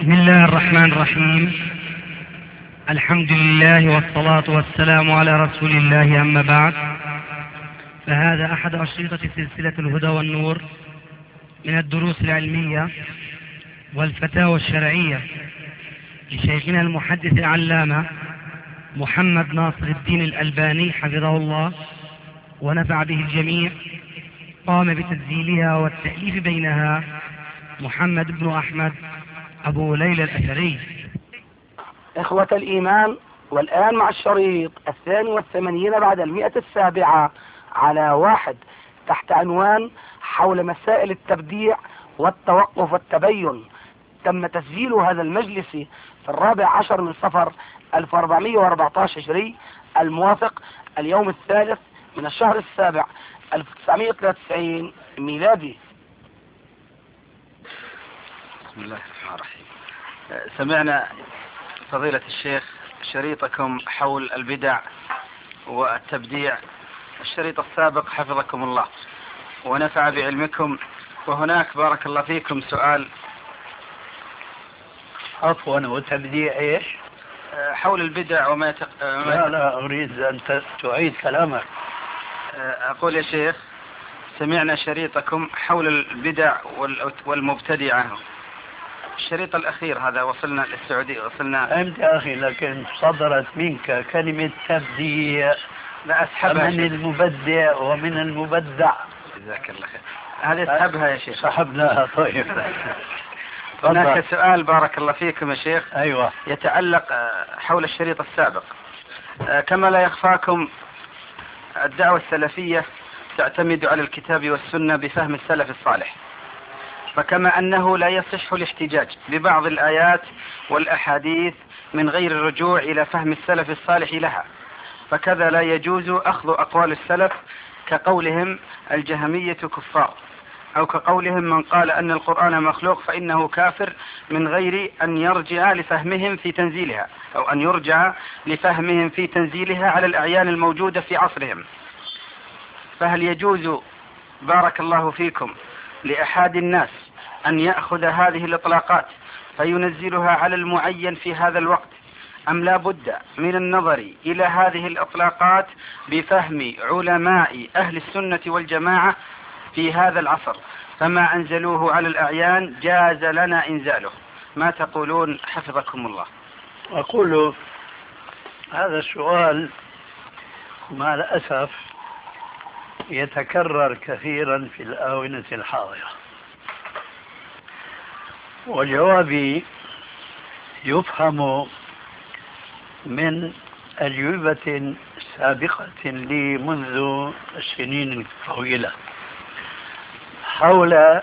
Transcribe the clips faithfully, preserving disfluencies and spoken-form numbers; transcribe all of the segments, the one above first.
بسم الله الرحمن الرحيم. الحمد لله والصلاة والسلام على رسول الله، أما بعد، فهذا أحد أشرطة سلسلة الهدى والنور من الدروس العلمية والفتاوى الشرعية لشيخنا المحدث العلامة محمد ناصر الدين الألباني حفظه الله ونفع به الجميع. قام بتسجيلها والتأليف بينها محمد بن أحمد أبو ليلى الأثري. إخوة الإيمان، والآن مع الشريط الثاني والثمانين بعد المئة السابعة على واحد تحت عنوان حول مسائل التبديع والتوقف والتبين. تم تسجيل هذا المجلس في الرابع عشر من صفر ألف وأربعمائة وأربعة عشر هجري، الموافق اليوم الثالث من الشهر السابع ألف وتسعمائة وثلاثة وتسعين ميلادي. بسم الله الرحمن الرحيم. سمعنا فضيلة الشيخ شريطكم حول البدع والتبديع، الشريط السابق حفظكم الله ونفع بعلمكم. وهناك بارك الله فيكم سؤال عفوا، وتبديع ايش؟ حول البدع وما يتق... لا لا أريد أن تعيد كلامك. أقول يا شيخ، سمعنا شريطكم حول البدع والمبتدعة، الشريط الأخير هذا وصلنا للسعودية، وصلنا فهمت يا أخي، لكن صدرت منك كلمة تبديع. لا أسحبها من المبدع ومن المبدع. جزاك الله خير. هذه اسحبها يا شيخ. سحبناها. طيب. هناك سؤال بارك الله فيكم يا شيخ. أيوة. يتعلق حول الشريط السابق. كما لا يخفاكم، الدعوة السلفية تعتمد على الكتاب والسنة بفهم السلف الصالح، فكما أنه لا يصح الاحتجاج ببعض الآيات والأحاديث من غير الرجوع إلى فهم السلف الصالح لها، فكذا لا يجوز أخذ أقوال السلف كقولهم الجهمية كفار، أو كقولهم من قال أن القرآن مخلوق فإنه كافر، من غير أن يرجع لفهمهم في تنزيلها، أو أن يرجع لفهمهم في تنزيلها على الأعيان الموجودة في عصرهم. فهل يجوز بارك الله فيكم لأحد الناس أن يأخذ هذه الإطلاقات فينزلها على المعين في هذا الوقت، أم لا بد من النظر إلى هذه الإطلاقات بفهم علماء أهل السنة والجماعة في هذا العصر، فما أنزلوه على الأعيان جاز لنا إنزاله؟ ما تقولون حفظكم الله؟ أقول هذا السؤال مع الأسف يتكرر كثيرا في الآونة الحاضرة، وجوابي يفهم من أجوبة سابقة لي منذ سنين طويلة حول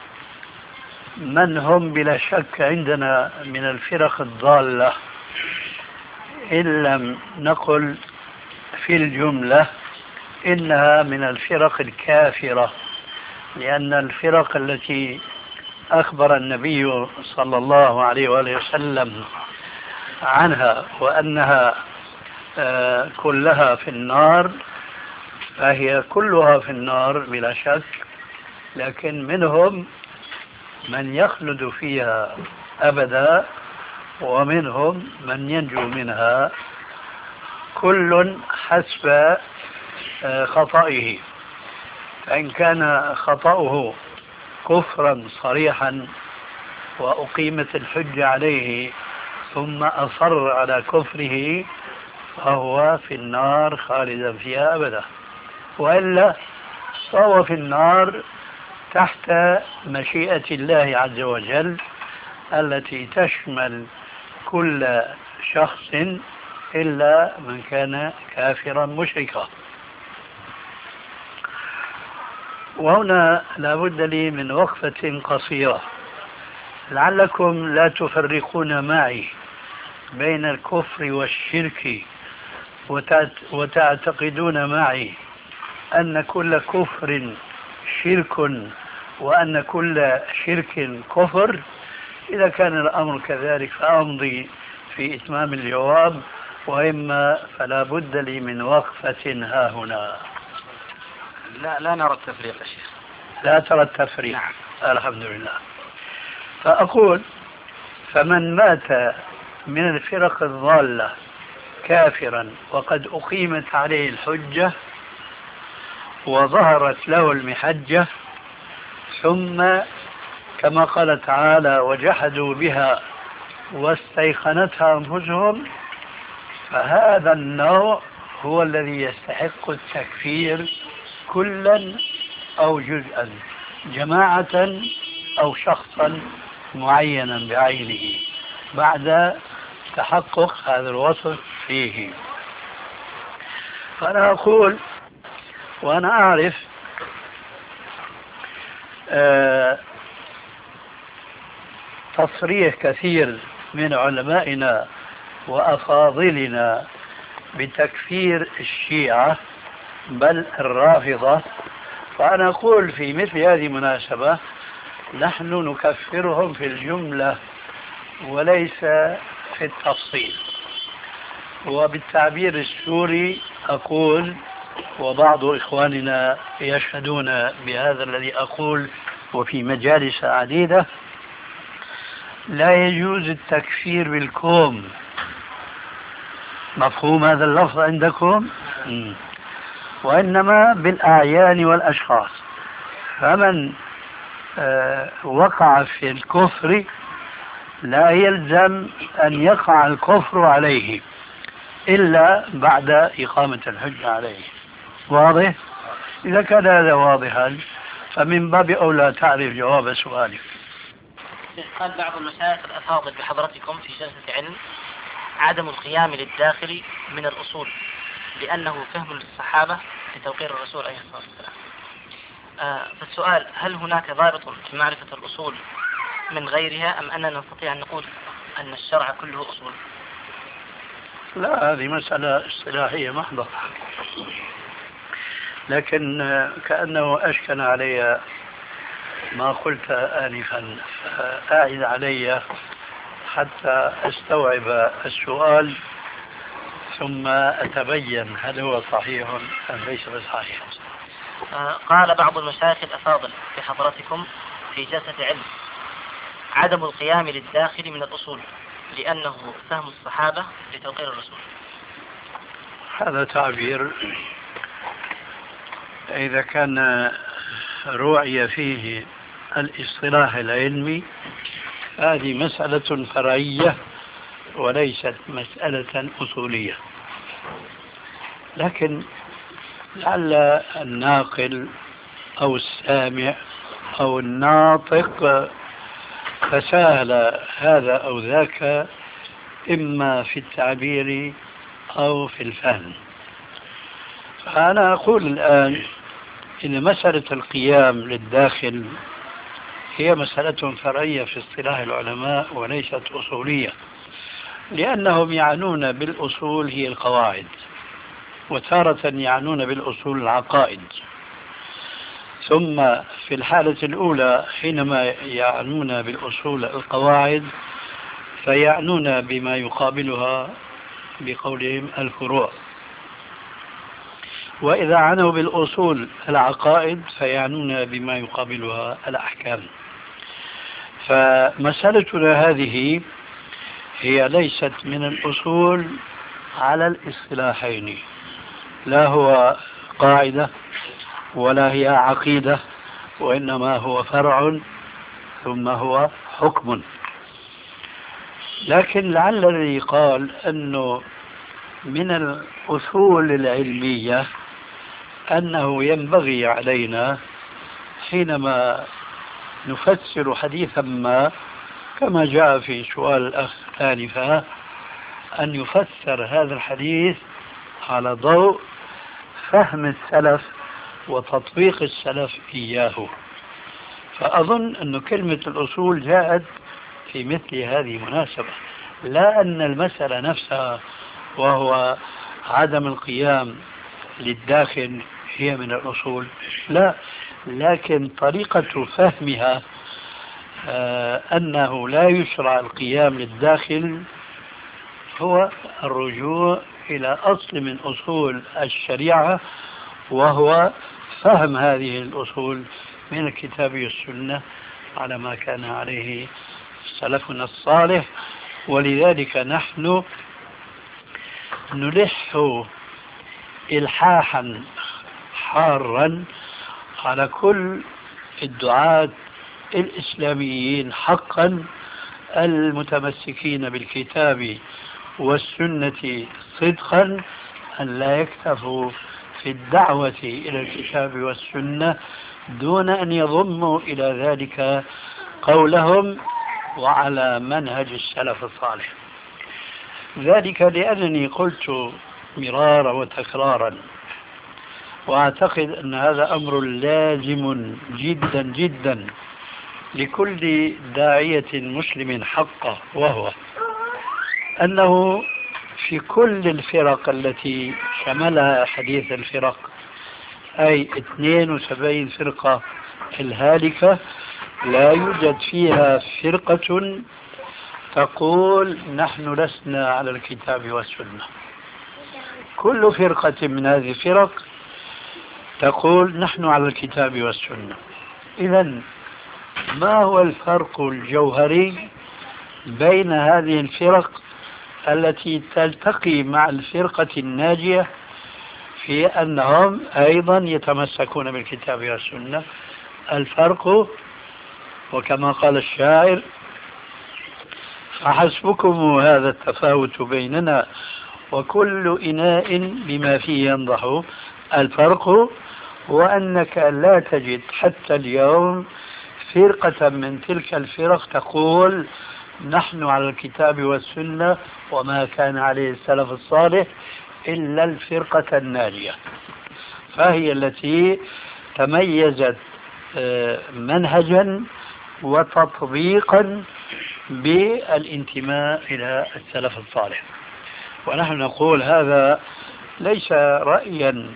من هم بلا شك عندنا من الفرق الضالة، إن لم نقل في الجملة إنها من الفرق الكافرة، لأن الفرق التي أخبر النبي صلى الله عليه وآله وسلم عنها وأنها كلها في النار فهي كلها في النار بلا شك، لكن منهم من يخلد فيها أبدا ومنهم من ينجو منها، كل حسب خطئه. فإن كان خطأه كفرا صريحا وأقيمت الحجة عليه ثم أصر على كفره فهو في النار خالدا فيها أبدا، وإلا فهو في النار تحت مشيئة الله عز وجل التي تشمل كل شخص إلا من كان كافرا مشركا. وهنا لابد لي من وقفة قصيرة، لعلكم لا تفرقون معي بين الكفر والشرك وتعتقدون معي أن كل كفر شرك وأن كل شرك كفر. إذا كان الأمر كذلك فأمضي في إتمام الجواب، وإما فلا بد لي من وقفة ها هنا. لا لا نرى التفريق يا شيخ. لا ترى التفريق. نعم. الحمد لله. فأقول فمن مات من الفرق الضالة كافرا وقد أقيمت عليه الحجة وظهرت له المحجة، ثم كما قال تعالى وجحدوا بها واستيقنتها أنفسهم، فهذا النوع هو الذي يستحق التكفير كلا أو جزءا، جماعة أو شخصا معينا بعينه بعد تحقق هذا الوصف فيه. فأنا أقول وأنا أعرف آه تصريح كثير من علمائنا وأفاضلنا بتكفير الشيعة بل الرافضة، فأنا أقول في مثل هذه المناسبة نحن نكفرهم في الجملة وليس في التفصيل. وبالتعبير السوري أقول، وبعض إخواننا يشهدون بهذا الذي أقول وفي مجالس عديدة، لا يجوز التكفير بالكوم. مفهوم هذا اللفظ عندكم؟ م. وإنما بالأعيان والأشخاص. فمن آه وقع في الكفر لا يلزم أن يقع الكفر عليه إلا بعد إقامة الحجة عليه. واضح؟ إذا كان هذا واضحا فمن باب أولى تعرف جواب سؤالك. قال بعض المشايخ الأفاضل بحضرتكم في جلسة علم عدم القيام للداخل من الأصول لأنه فهم للصحابة لتوقير الرسول عليه الصلاة والسلام. آه فالسؤال، هل هناك ضابط في معرفة الأصول من غيرها أم أننا نستطيع أن نقول أن الشرع كله أصول؟ لا، هذه مسألة اصطلاحية محضة، لكن كأنه أشكل علي ما قلت آنفا، فأعد علي حتى أستوعب السؤال ثم أتبين هل هو صحيح أم ليس بصحيح. آه قال بعض المشايخ الأفاضل بحضرتكم في جلسة علم عدم القيام للداخل من الأصول لأنه فهم الصحابة لتوقير الرسول. هذا تعبير إذا كان رؤي فيه الاصطلاح العلمي هذه مسألة فرعية وليست مسألة أصولية، لكن لعل الناقل أو السامع أو الناطق تساهل هذا أو ذاك إما في التعبير أو في الفهم. فأنا أقول الآن إن مسألة القيام للداخل هي مسألة فرعية في اصطلاح العلماء وليست أصولية، لأنهم يعنون بالأصول هي القواعد، وتارة يعنون بالأصول العقائد. ثم في الحالة الأولى حينما يعنون بالأصول القواعد فيعنون بما يقابلها بقولهم الفروع، وإذا عنوا بالأصول العقائد فيعنون بما يقابلها الأحكام. فمسألتنا هذه هي ليست من الأصول على الاصطلاحين، لا هو قاعدة ولا هي عقيدة، وإنما هو فرع ثم هو حكم. لكن لعل الذي قال أنه من الأصول العلمية أنه ينبغي علينا حينما نفسر حديثا ما كما جاء في سؤال الأخ آنفا أن يفسر هذا الحديث على ضوء فهم السلف وتطبيق السلف إياه. فأظن أن كلمة الأصول جاءت في مثل هذه المناسبة، لا أن المسألة نفسها وهو عدم القيام للداخل هي من الأصول، لا، لكن طريقة فهمها آه أنه لا يشرع القيام للداخل هو الرجوع إلى أصل من أصول الشريعة، وهو فهم هذه الأصول من الكتاب والسنة على ما كان عليه سلفنا الصالح. ولذلك نحن نلح إلحاحا حارا على كل الدعاة الإسلاميين حقا المتمسكين بالكتاب والسنة صدقا أن لا يكتفوا في الدعوة إلى الكتاب والسنة دون أن يضموا إلى ذلك قولهم وعلى منهج السلف الصالح. ذلك لأنني قلت مرارا وتكرارا، وأعتقد أن هذا أمر لازم جدا جدا لكل داعية مسلم حقا، وهو أنه في كل الفرق التي شملها حديث الفرق، أي اثنين وسبعين فرقة الهالكة، لا يوجد فيها فرقة تقول نحن لسنا على الكتاب والسنة. كل فرقة من هذه الفرق تقول نحن على الكتاب والسنة. إذن ما هو الفرق الجوهري بين هذه الفرق التي تلتقي مع الفرقة الناجية في أنهم أيضا يتمسكون بالكتاب والسنة؟ الفرق، وكما قال الشاعر: فحسبكم هذا التفاوت بيننا وكل إناء بما فيه ينضح. الفرق هو أنك لا تجد حتى اليوم فرقة من تلك الفرق تقول نحن على الكتاب والسنة وما كان عليه السلف الصالح إلا الفرقة الناجية، فهي التي تميزت منهجا وتطبيقا بالانتماء إلى السلف الصالح. ونحن نقول هذا ليس رأيا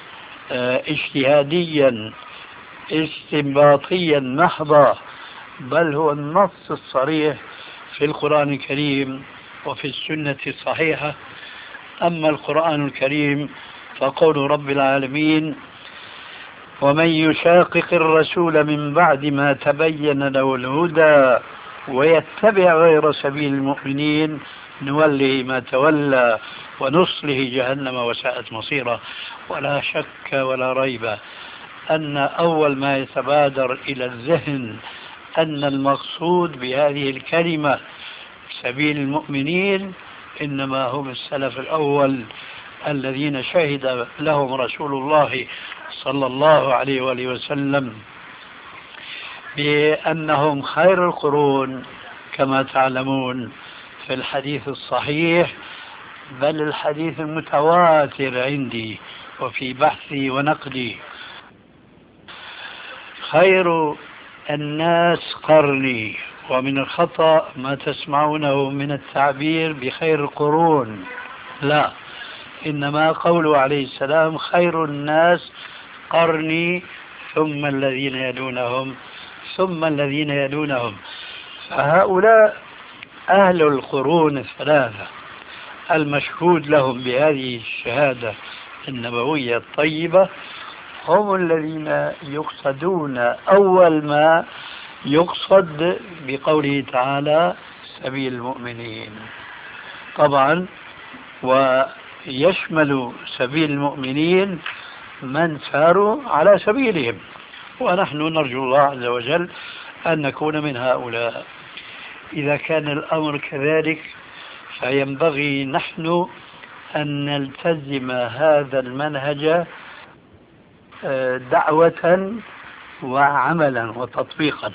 اجتهاديا استنباطيا محضا، بل هو النص الصريح في القرآن الكريم وفي السنة الصحيحة. أما القرآن الكريم فقول رب العالمين: ومن يشاقق الرسول من بعد ما تبين له الهدى ويتبع غير سبيل المؤمنين نوله ما تولى ونصله جهنم وساءت مصيرا. ولا شك ولا ريب أن أول ما يتبادر إلى الذهن أن المقصود بهذه الكلمة سبيل المؤمنين إنما هم السلف الأول الذين شهد لهم رسول الله صلى الله عليه وآله وسلم بأنهم خير القرون، كما تعلمون في الحديث الصحيح، بل الحديث المتواتر عندي وفي بحثي ونقدي: خير الناس قرني. ومن الخطأ ما تسمعونه من التعبير بخير القرون، لا، إنما قوله عليه السلام خير الناس قرني ثم الذين يلونهم ثم الذين يلونهم. فهؤلاء أهل القرون الثلاثة المشهود لهم بهذه الشهادة النبوية الطيبة هم الذين يقصدون أول ما يقصد بقوله تعالى سبيل المؤمنين. طبعا ويشمل سبيل المؤمنين من ساروا على سبيلهم، ونحن نرجو الله عز وجل أن نكون من هؤلاء. إذا كان الأمر كذلك فينبغي نحن أن نلتزم هذا المنهج دعوة وعملا وتطبيقا.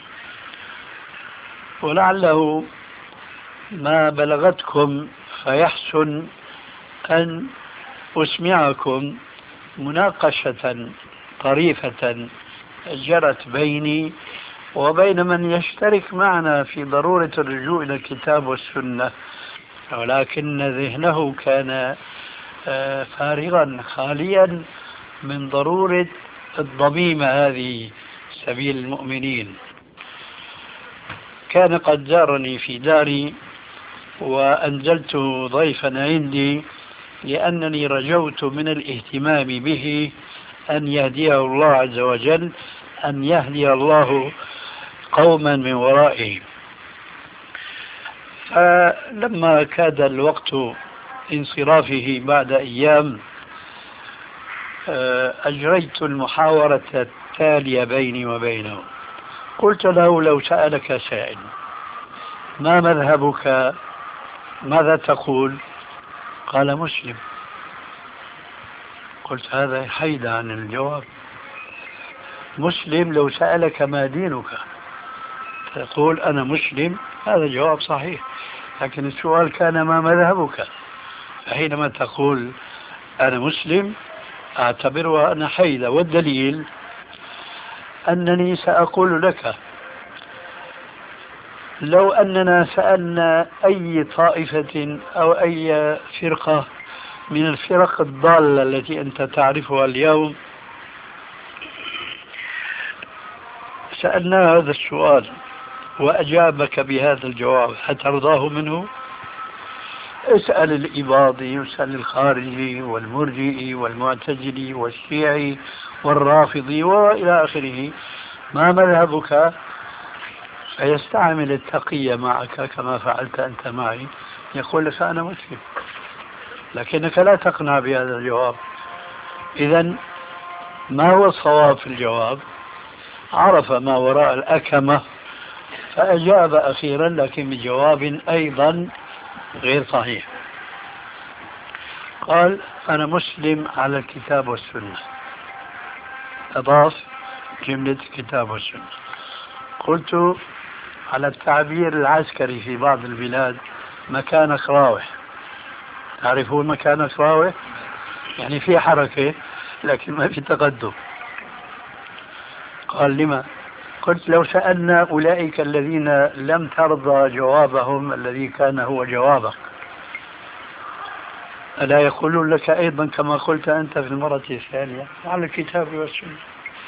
ولعله ما بلغتكم فيحسن أن أسمعكم مناقشة طريفة جرت بيني وبين من يشترك معنا في ضرورة الرجوع إلى الكتاب والسنة، ولكن ذهنه كان فارغا خاليا من ضرورة الضميمة هذه سبيل المؤمنين. كان قد زارني في داري وأنزلت ضيفا عندي لأنني رجوت من الاهتمام به أن يهديه الله عز وجل، أن يهدي الله قوما من ورائه. فلما كاد الوقت انصرافه بعد أيام أجريت المحاورة التالية بيني وبينه. قلت له: لو سألك سائل ما مذهبك ماذا تقول؟ قال: مسلم. قلت: هذا حيد عن الجواب. مسلم لو سألك ما دينك تقول أنا مسلم، هذا جواب صحيح، لكن السؤال كان ما مذهبك، فحينما تقول أنا مسلم أعتبرها أنا حيدة. والدليل أنني سأقول لك لو أننا سألنا أي طائفة أو أي فرقة من الفرق الضالة التي أنت تعرفها اليوم، سألنا هذا السؤال وأجابك بهذا الجواب، هترضاه منه؟ اسأل الإباضي، واسأل الخارجي والمرجئي والمعتزلي والشيعي والرافضي وإلى آخره ما مذهبك، فيستعمل التقية معك كما فعلت أنت معي، يقول لك أنا مسلم، لكنك لا تقنع بهذا الجواب. إذن ما هو الصواب في الجواب؟ عرف ما وراء الأكمة فأجاب أخيرا، لكن بجواب أيضا غير صحيح. قال: أنا مسلم على الكتاب والسنة، أضاف جملة الكتاب والسنة. قلت: على التعبير العسكري في بعض البلاد مكانك راوح، تعرفون مكانك راوح؟ يعني في حركة لكن ما في تقدم. قال: لما؟ قلت: لو سألنا أولئك الذين لم ترضى جوابهم الذي كان هو جوابك، ألا يقولون لك أيضا كما قلت أنت في المرة الثانية على الكتاب والسنة؟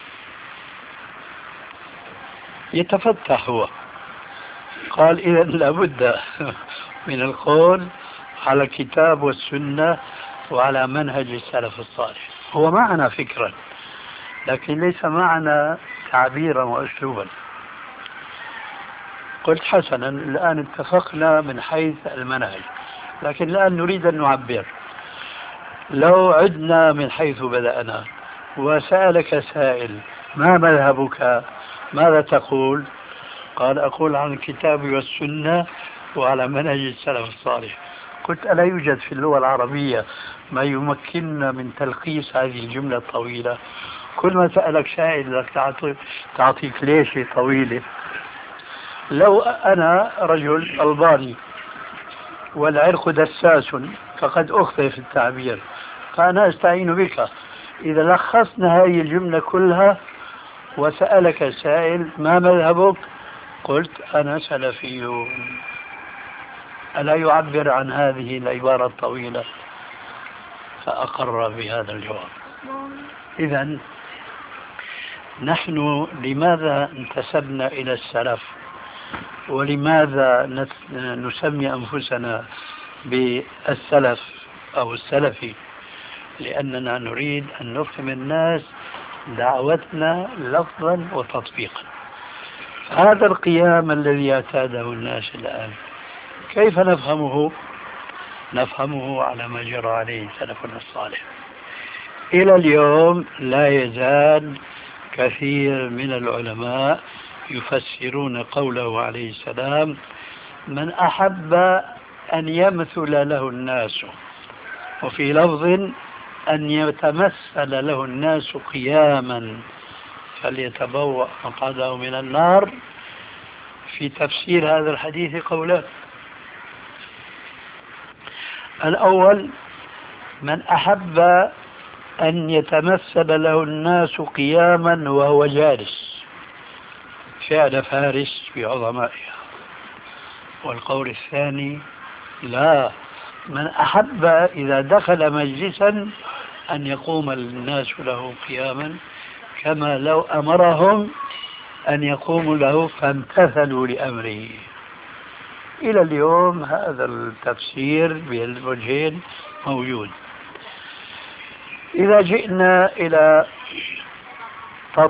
يتفتح هو. قال: إذا لابد من القول على الكتاب والسنة وعلى منهج السلف الصالح. هو معنا فكرا لكن ليس معنا تعبيرا وأسلوبا. قلت: حسنا، الآن اتفقنا من حيث المنهج، لكن الآن نريد أن نعبر. لو عدنا من حيث بدأنا وسألك سائل ما مذهبك ماذا تقول؟ قال: أقول عن الكتاب والسنة وعلى منهج السلف الصالح. قلت: ألا يوجد في اللغة العربية ما يمكننا من تلخيص هذه الجملة الطويلة؟ كل ما سألك سائل لك تعطيك ليش طويلة. لو أنا رجل ألباني والعرق دساس فقد أخطئ في التعبير، فأنا أستعين بك. إذا لخصنا هذه الجملة كلها وسألك سائل ما مذهبك، قلت: أنا سلفي. ألا يعبر عن هذه العبارة الطويلة؟ فأقر بهذا الجواب. إذن نحن لماذا انتسبنا إلى السلف ولماذا نسمي أنفسنا بالسلف أو السلفي؟ لأننا نريد أن نفهم الناس دعوتنا لفظا وتطبيقا. هذا القيام الذي اعتاده الناس الآن كيف نفهمه؟ نفهمه على ما جرى عليه سلفنا الصالح. إلى اليوم لا يزال كثير من العلماء يفسرون قوله عليه السلام: من أحب أن يمثل له الناس، وفي لفظ أن يتمثل له الناس قياما فليتبوأ مقعده من النار. في تفسير هذا الحديث قولان: الأول من أحب أن يتمثل له الناس قياما وهو جالس، فعل فارس بعظمائها. والقول الثاني: لا، من أحب إذا دخل مجلسا أن يقوم الناس له قياما كما لو أمرهم أن يقوموا له فامتثلوا لأمره. إلى اليوم هذا التفسير بالوجهين موجود. إذا جئنا إلى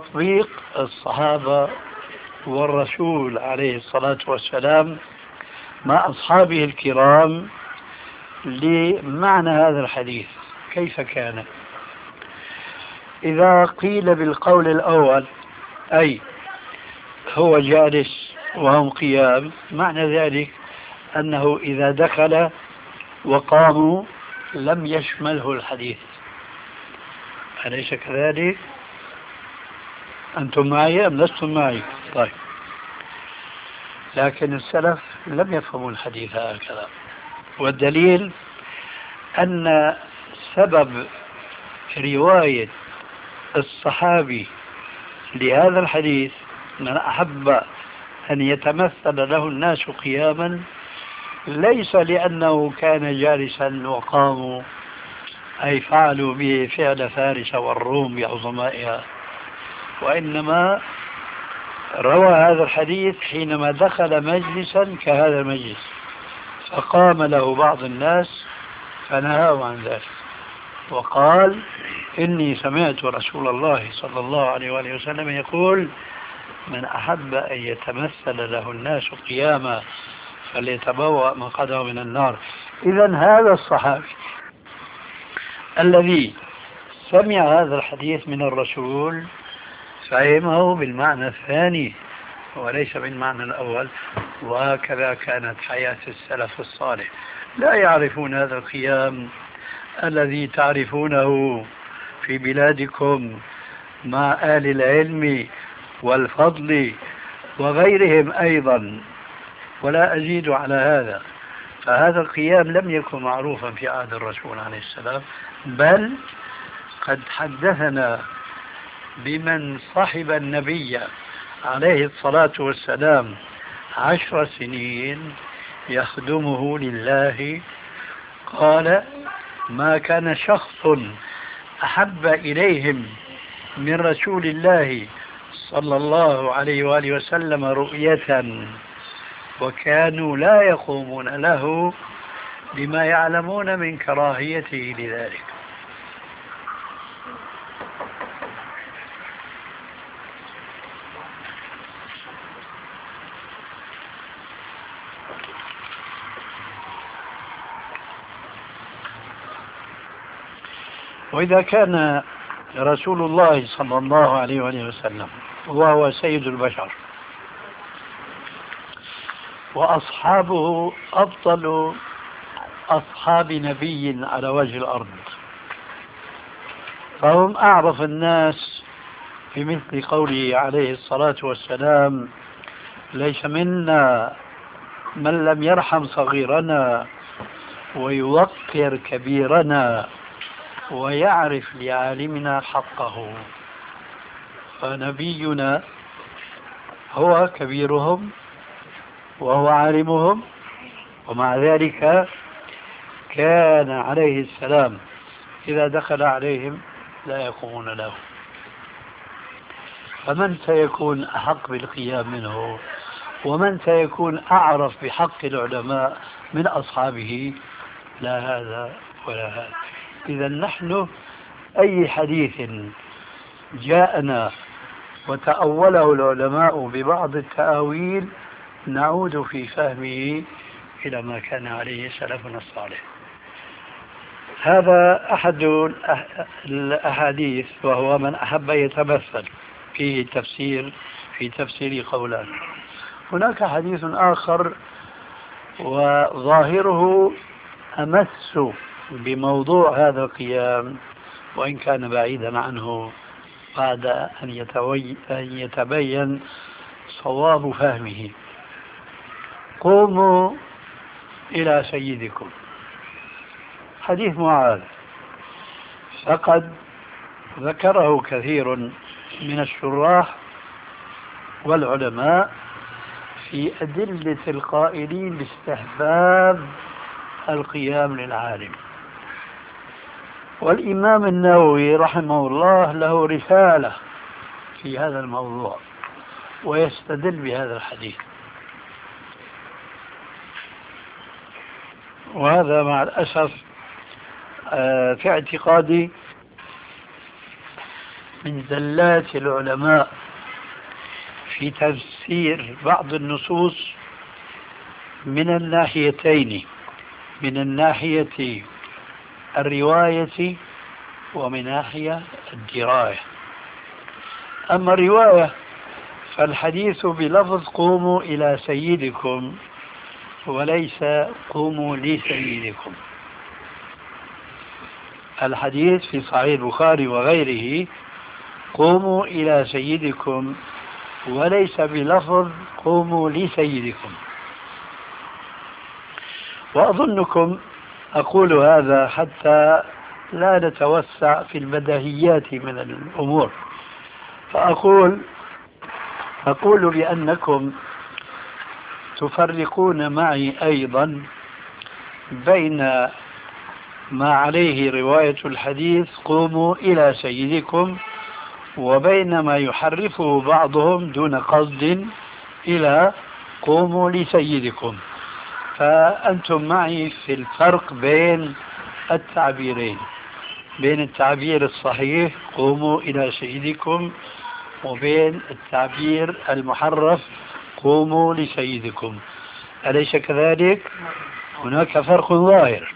تطبيق الصحابة والرسول عليه الصلاة والسلام مع أصحابه الكرام لمعنى هذا الحديث كيف كان. إذا قيل بالقول الأول أي هو جالس وهم قيام، معنى ذلك أنه إذا دخل وقاموا لم يشمله الحديث، أليس كذلك؟ أنتم معي أم لستم معي؟ طيب، لكن السلف لم يفهموا الحديث هكذا، والدليل أن سبب رواية الصحابي لهذا الحديث من أحب أن يتمثل له الناس قياما ليس لأنه كان جالسا وقاموا أي فعلوا به فعل فارس والروم بعظمائها، وإنما روى هذا الحديث حينما دخل مجلسا كهذا المجلس فقام له بعض الناس فنهاه عن ذلك وقال إني سمعت رسول الله صلى الله عليه وآله وسلم يقول من أحب أن يتمثل له الناس قياما فليتبوأ مقعده من النار. إذن هذا الصحابي الذي سمع هذا الحديث من الرسول فهمه بالمعنى الثاني وليس بالمعنى الأول، وهكذا كانت حياة السلف الصالح، لا يعرفون هذا القيام الذي تعرفونه في بلادكم مع آل العلم والفضل وغيرهم أيضا، ولا أزيد على هذا. فهذا القيام لم يكن معروفا في عهد الرسول عليه السلام، بل قد حدثنا بمن صحب النبي عليه الصلاة والسلام عشر سنين يخدمه لله، قال ما كان شخص أحب إليهم من رسول الله صلى الله عليه وآله وسلم رؤية وكانوا لا يقومون له بما يعلمون من كراهيته لذلك. وإذا كان رسول الله صلى الله عليه وآله وسلم وهو سيد البشر وأصحابه أفضل أصحاب نبي على وجه الأرض، فهم أعرف الناس بمثل قوله عليه الصلاة والسلام ليس منا من لم يرحم صغيرنا ويوقر كبيرنا ويعرف لعالمنا حقه. فنبينا هو كبيرهم وهو عالمهم، ومع ذلك كان عليه السلام إذا دخل عليهم لا يقومون له. فمن سيكون أحق بالقيام منه ومن سيكون أعرف بحق العلماء من أصحابه؟ لا هذا ولا هذا. إذا نحن أي حديث جاءنا وتأوله العلماء ببعض التأويل نعود في فهمه إلى ما كان عليه سلفنا الصالح. هذا أحد الأحاديث، وهو من أحب يتمثل فيه تفسير في تفسير قولان. هناك حديث آخر وظاهره أمس بموضوع هذا القيام وإن كان بعيدا عنه بعد أن, يتوي... أن يتبين صواب فهمه. قوموا إلى سيدكم، حديث معاذ، فقد ذكره كثير من الشراح والعلماء في أدلة القائلين باستحباب القيام للعالم. والإمام النووي رحمه الله له رسالة في هذا الموضوع ويستدل بهذا الحديث، وهذا مع الأسف في اعتقادي من زلات العلماء في تفسير بعض النصوص من الناحيتين، من الناحية الرواية ومن ناحية الدراية. أما الرواية فالحديث بلفظ قوموا إلى سيدكم وليس قوموا لسيدكم. الحديث في صحيح البخاري وغيره قوموا إلى سيدكم وليس بلفظ قوموا لسيدكم. وأظنكم أقول هذا حتى لا نتوسع في البديهيات من الأمور، فأقول أقول بأنكم تفرقون معي أيضا بين ما عليه رواية الحديث قوموا إلى سيدكم وبين ما يحرفه بعضهم دون قصد إلى قوموا لسيدكم. فأنتم معي في الفرق بين التعبيرين، بين التعبير الصحيح قوموا إلى سيدكم وبين التعبير المحرف قوموا لسيدكم. أليس كذلك؟ هناك فرق ظاهر،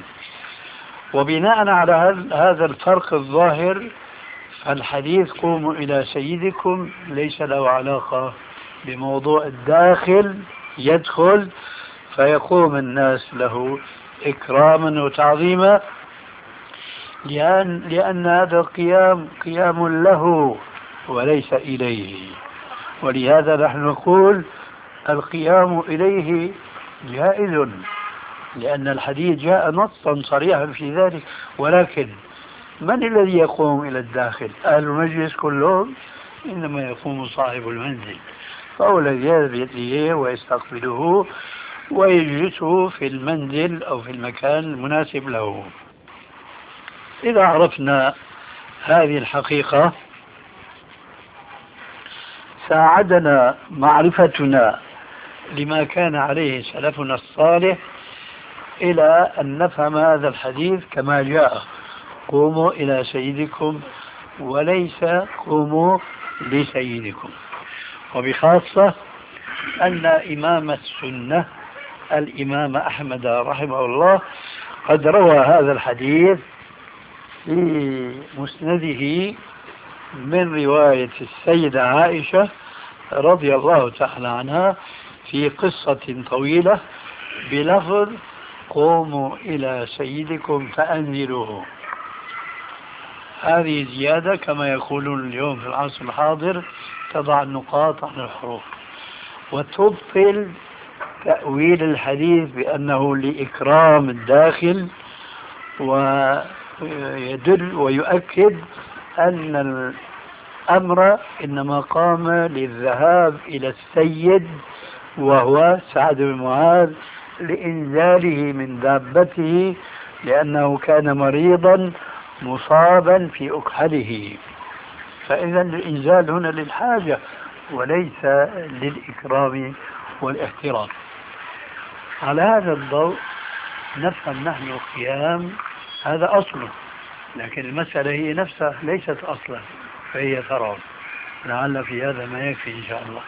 وبناء على هذا الفرق الظاهر فالحديث قوموا إلى سيدكم ليس له علاقة بموضوع الداخل يدخل فيقوم الناس له إكراما وتعظيما، لأن, لأن هذا القيام قيام له وليس إليه. ولهذا نحن نقول القيام إليه جائز، لأن الحديث جاء نصا صريحا في ذلك. ولكن من الذي يقوم إلى الداخل؟ أهل المجلس كلهم؟ إنما يقوم صاحب المنزل، فهو الذي يذهب إليه ويستقبله ويجلسه في المنزل أو في المكان المناسب له. إذا عرفنا هذه الحقيقة ساعدنا معرفتنا لما كان عليه سلفنا الصالح إلى أن نفهم هذا الحديث كما جاء قوموا إلى سيدكم وليس قوموا لسيدكم. وبخاصة أن إمام السنة الإمام أحمد رحمه الله قد روى هذا الحديث في مسنده من رواية السيدة عائشة رضي الله تعالى عنها في قصة طويلة بلفظ قوموا إلى سيدكم فأنزلوه. هذه زيادة كما يقولون اليوم في العصر الحاضر تضع النقاط عن الحروف وتبطل تأويل الحديث بأنه لإكرام الداخل، ويدل ويؤكد أن الأمر إنما قام للذهاب إلى السيد وهو سعد بن معاذ لإنزاله من دابته لأنه كان مريضا مصابا في أكحله. فإذا الإنزال هنا للحاجة وليس للإكرام والاحترام. على هذا الضوء نفهم نحن القيام هذا أصله، لكن المسألة هي نفسها ليست أصلا فهي فرع. لعل في هذا ما يكفي إن شاء الله.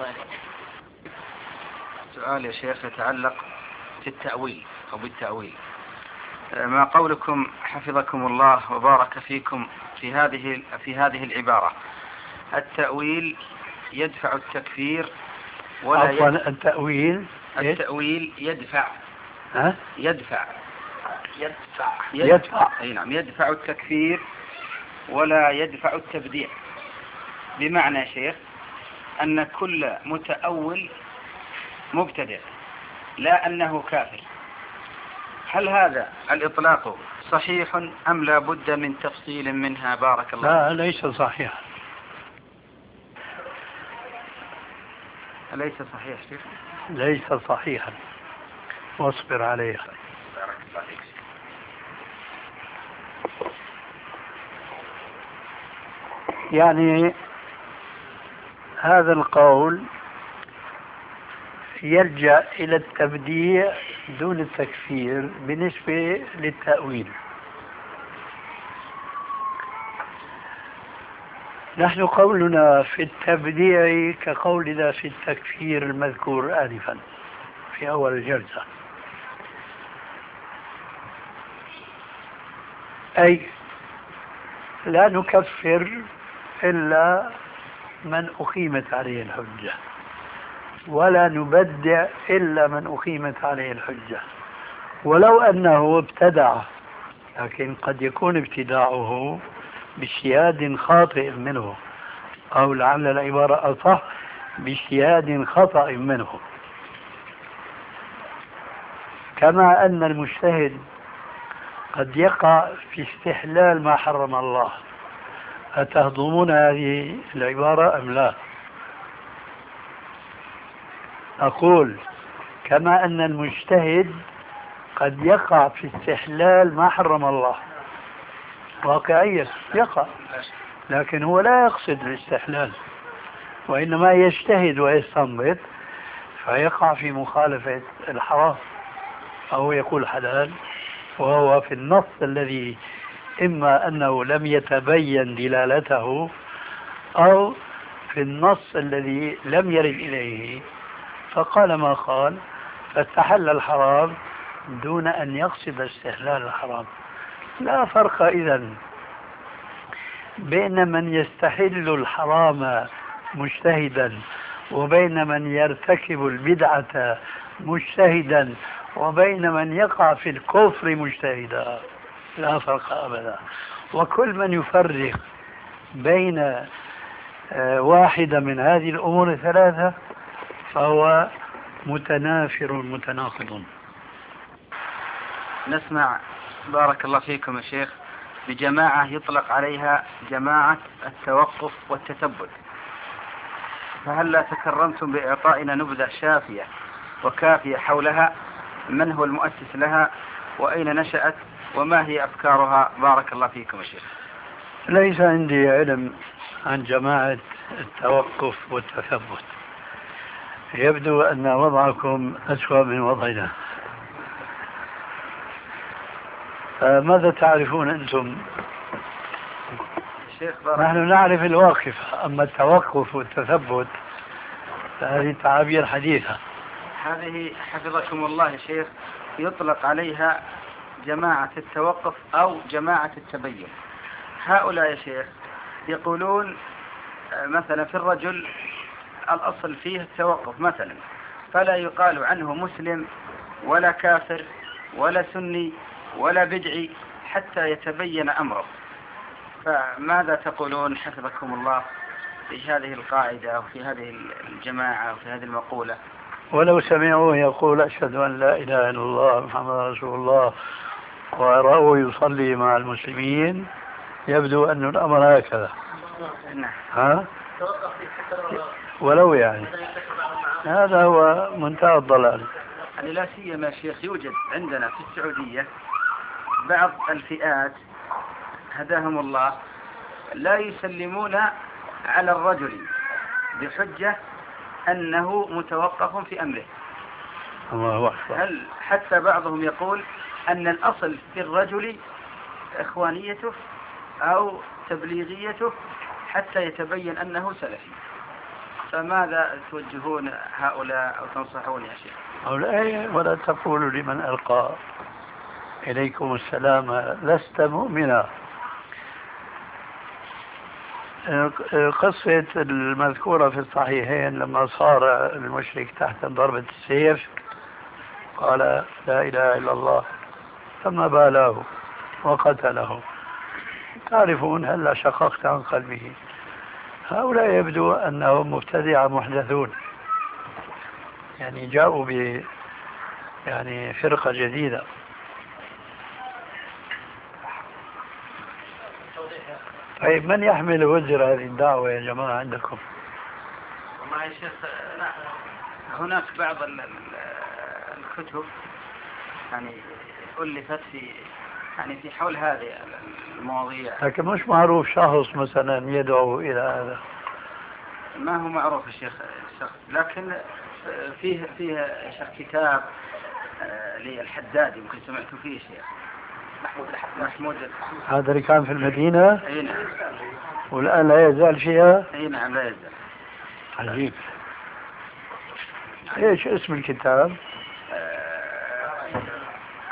سؤال يا شيخ يتعلق في التأويل أو بالتأويل. ما قولكم حفظكم الله وبارك فيكم في هذه في هذه العبارة التأويل يدفع التكفير ولا يدفع التأويل التأويل يدفع ها؟ يدفع يدفع يدفع أي نعم يدفع التكفير ولا يدفع التبديع. بمعنى يا شيخ أن كل متأول مبتدع لا أنه كافر. هل هذا الإطلاق صحيح أم لا بد من تفصيل منها؟ بارك الله. لا ليس صحيح. ليس صحيح شيخ؟ ليس صحيحا، واصبر عليها. بارك الله فيك. يعني هذا القول يلجأ إلى التبديع دون التكفير بالنسبة للتأويل. نحن قولنا في التبديع كقولنا في التكفير المذكور آنفا في أول الجلسة. أي لا نكفر إلا من أقيمت عليه الحجة، ولا نبدع إلا من أقيمت عليه الحجة، ولو أنه ابتدع، لكن قد يكون ابتداعه باجتهاد خاطئ منه، أو لعل العبارة أصح باجتهاد خطأ منه. كما أن المجتهد قد يقع في استحلال ما حرم الله. أتهضمون هذه العبارة أم لا؟ أقول كما أن المجتهد قد يقع في استحلال ما حرم الله واقعيا، يقع، لكن هو لا يقصد الاستحلال، وإنما يجتهد ويستنبط فيقع في مخالفة الحرام، أو يقول حلال وهو في النص الذي إما أنه لم يتبين دلالته، أو في النص الذي لم يرد إليه فقال ما قال، فاستحل الحرام دون أن يقصد استحلال الحرام. لا فرق إذن بين من يستحل الحرام مجتهدا وبين من يرتكب البدعة مجتهدا وبين من يقع في الكفر مجتهدا، لا فرق أبدا. وكل من يفرق بين واحدة من هذه الأمور الثلاثة فهو متنافر متناقض. نسمع بارك الله فيكم يا شيخ بجماعة يطلق عليها جماعة التوقف والتثبت، فهل لا تكرمتم بإعطائنا نبذة شافية وكافية حولها؟ من هو المؤسس لها وأين نشأت وما هي أفكارها؟ بارك الله فيكم يا شيخ. ليس عندي علم عن جماعة التوقف والتثبت، يبدو أن وضعكم أسوأ من وضعنا. ماذا تعرفون أنتم؟ نحن نعرف الواقف، أما التوقف والتثبت فهذه تعابير حديثة. هذه حفظكم الله يا شيخ يطلق عليها جماعة التوقف أو جماعة التبين. هؤلاء يا شيخ يقولون مثلا في الرجل الأصل فيه التوقف مثلا، فلا يقال عنه مسلم ولا كافر ولا سني ولا بدعي حتى يتبين أمره. فماذا تقولون حفظكم الله في هذه القاعدة وفي هذه الجماعة وفي هذه المقولة؟ ولو سمعوه يقول أشهد أن لا إله إلا الله محمد رسول الله ورأوه يصلي مع المسلمين يبدو أن الأمر هكذا. ها؟ ولو يعني هذا هو منتهى الضلال. يعني لا سيما يا شيخ يوجد عندنا في السعودية بعض الفئات هداهم الله لا يسلمون على الرجل بحجة أنه متوقف في أمره. الله أكبر. هل حتى بعضهم يقول أن الأصل في الرجل إخوانيته أو تبليغيته حتى يتبين أنه سلفي. فماذا توجهون هؤلاء أو تنصحون يا شيخ؟ هؤلاء ولا تقولوا لمن ألقى إليكم السلام لست مؤمنا. قصة المذكورة في الصحيحين لما صار المشرك تحت ضربة السيف قال لا إله إلا الله ثم بالاه وقتله. تعرفون هل شققت عن قلبه. هؤلاء يبدو أنهم مبتدعة محدثون، يعني جاءوا ب يعني فرقة جديدة. طيب من يحمل وزر هذه الدعوة يا جماعة عندكم؟ والله يا شيخ هناك بعض الكتب يعني ألفت في يعني في حول هذه المواضيع، لكن مش معروف شخص مثلا يدعو إلى هذا. ما هو معروف يا شيخ الشخص، لكن فيه فيه شيخ كتاب للحداد يمكن سمعتوا فيه شيخ محمود الحداد. محمود هذا اللي كان في المدينة؟ اي نعم. والآن لا يزال فيها؟ اي نعم لا يزال. عجيب. ايش اسم الكتاب؟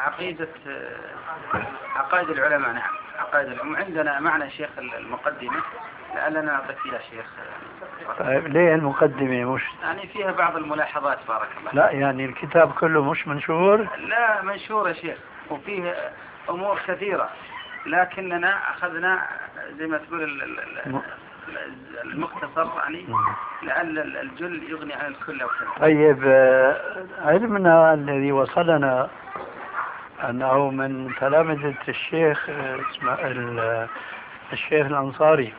عقيدة عقائد العلماء. نعم عقائد العلماء عندنا معنى شيخ المقدمة لعلنا نعطيك يا شيخ. طيب ليه المقدمة مش يعني فيها بعض الملاحظات بارك الله. لا يعني الكتاب كله مش منشور؟ لا منشور يا شيخ وفيه أمور كثيرة لكننا أخذنا زي ما تقول ال- ال- المختصر يعني لأن الجل يغني عن الكل أو كذا. طيب آه، علمنا الذي وصلنا أنه من تلامذة الشيخ آه، اسمه ال- الشيخ الأنصاري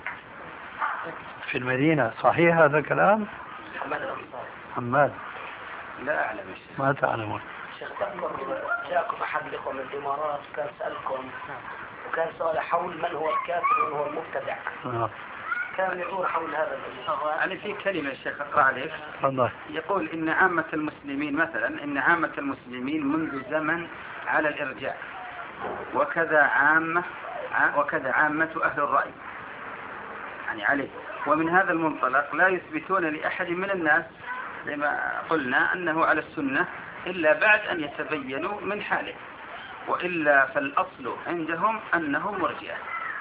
في المدينة، صحيح هذا الكلام؟ حماد الأنصاري. حماد لا أعلم يا شيخ. ما تعلمون. شيخ تذكر جاءكم أحد الإخوة من الإمارات كان سألكم وكان سؤال حول من هو الكافر ومن هو المبتدع. آه. كان يدور حول هذا الموضوع. يعني في كلمة يا شيخ أقرأ عليك. تفضل. يقول إن عامة المسلمين مثلا إن عامة المسلمين منذ زمن على الإرجاع وكذا عامة وكذا عامة أهل الرأي يعني عليه. ومن هذا المنطلق لا يثبتون لأحد من الناس زي ما قلنا أنه على السنة إلا بعد أن يتبينوا من حاله وإلا فالأصل عندهم أنهم مرجئة.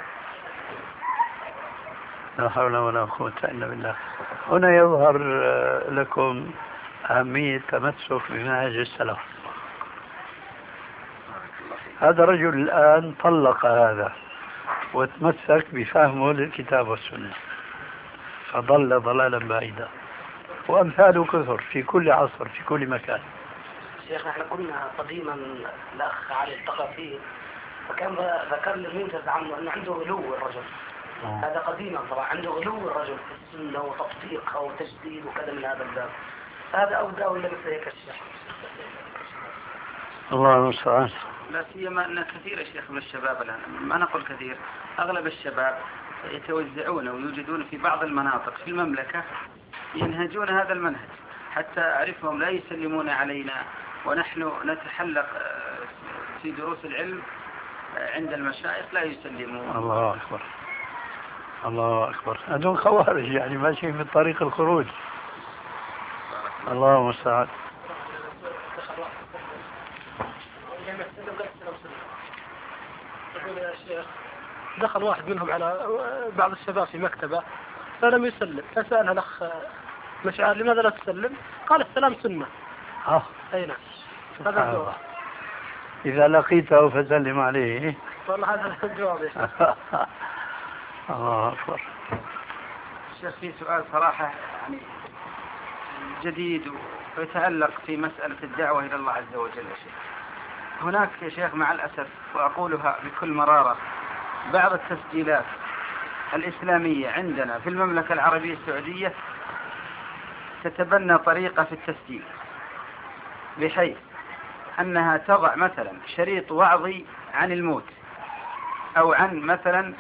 لا حول ولا قوة إلا بالله. هنا يظهر آه، لكم أهمية تمسك بمنهج السلف. هذا الرجل الآن طلق هذا وتمسك بفهمه للكتاب والسنة فضل ضلالا بعيدا، وأمثاله كثر في كل عصر في كل مكان. شيخ احنا كنا قديما الأخ علي التقى فيه فكان ذكر لي الموجز عنه أنه عنده غلو الرجل. أوه. هذا قديما طبعا عنده غلو الرجل في السنة وتطبيق أو تجديد وكذا من هذا الباب. هذا أودى ولا مثل هيك الشيخ؟ الله المستعان. لا سيما أن كثير يا شيخ من الشباب الآن ما نقول كثير أغلب الشباب يتوزعون ويوجدون في بعض المناطق في المملكة ينهجون هذا المنهج حتى أعرفهم لا يسلمون علينا ونحن نتحلق في دروس العلم عند المشايخ لا يسلمون. الله أكبر الله أكبر. هذول خوارج يعني ماشيين من طريق الخروج. الله المستعان. يقول يا شيخ دخل واحد منهم على بعض الشباب في مكتبه فلم يسلم فسألها الأخ مشعار لماذا لا تسلم؟ قال السلام سنة. آه. أي نعم. سبحان الله. إذا لقيته فسلم عليه. والله هذا الجواب يا شيخ. الله أكبر. الشيخ في سؤال صراحة يعني جديد ويتعلق في مسألة الدعوة إلى الله عز وجل يا شيخ. هناك يا شيخ مع الأسف وأقولها بكل مرارة بعض التسجيلات الإسلامية عندنا في المملكة العربية السعودية تتبنى طريقة في التسجيل بحيث أنها تضع مثلا شريط وعظي عن الموت أو عن مثلا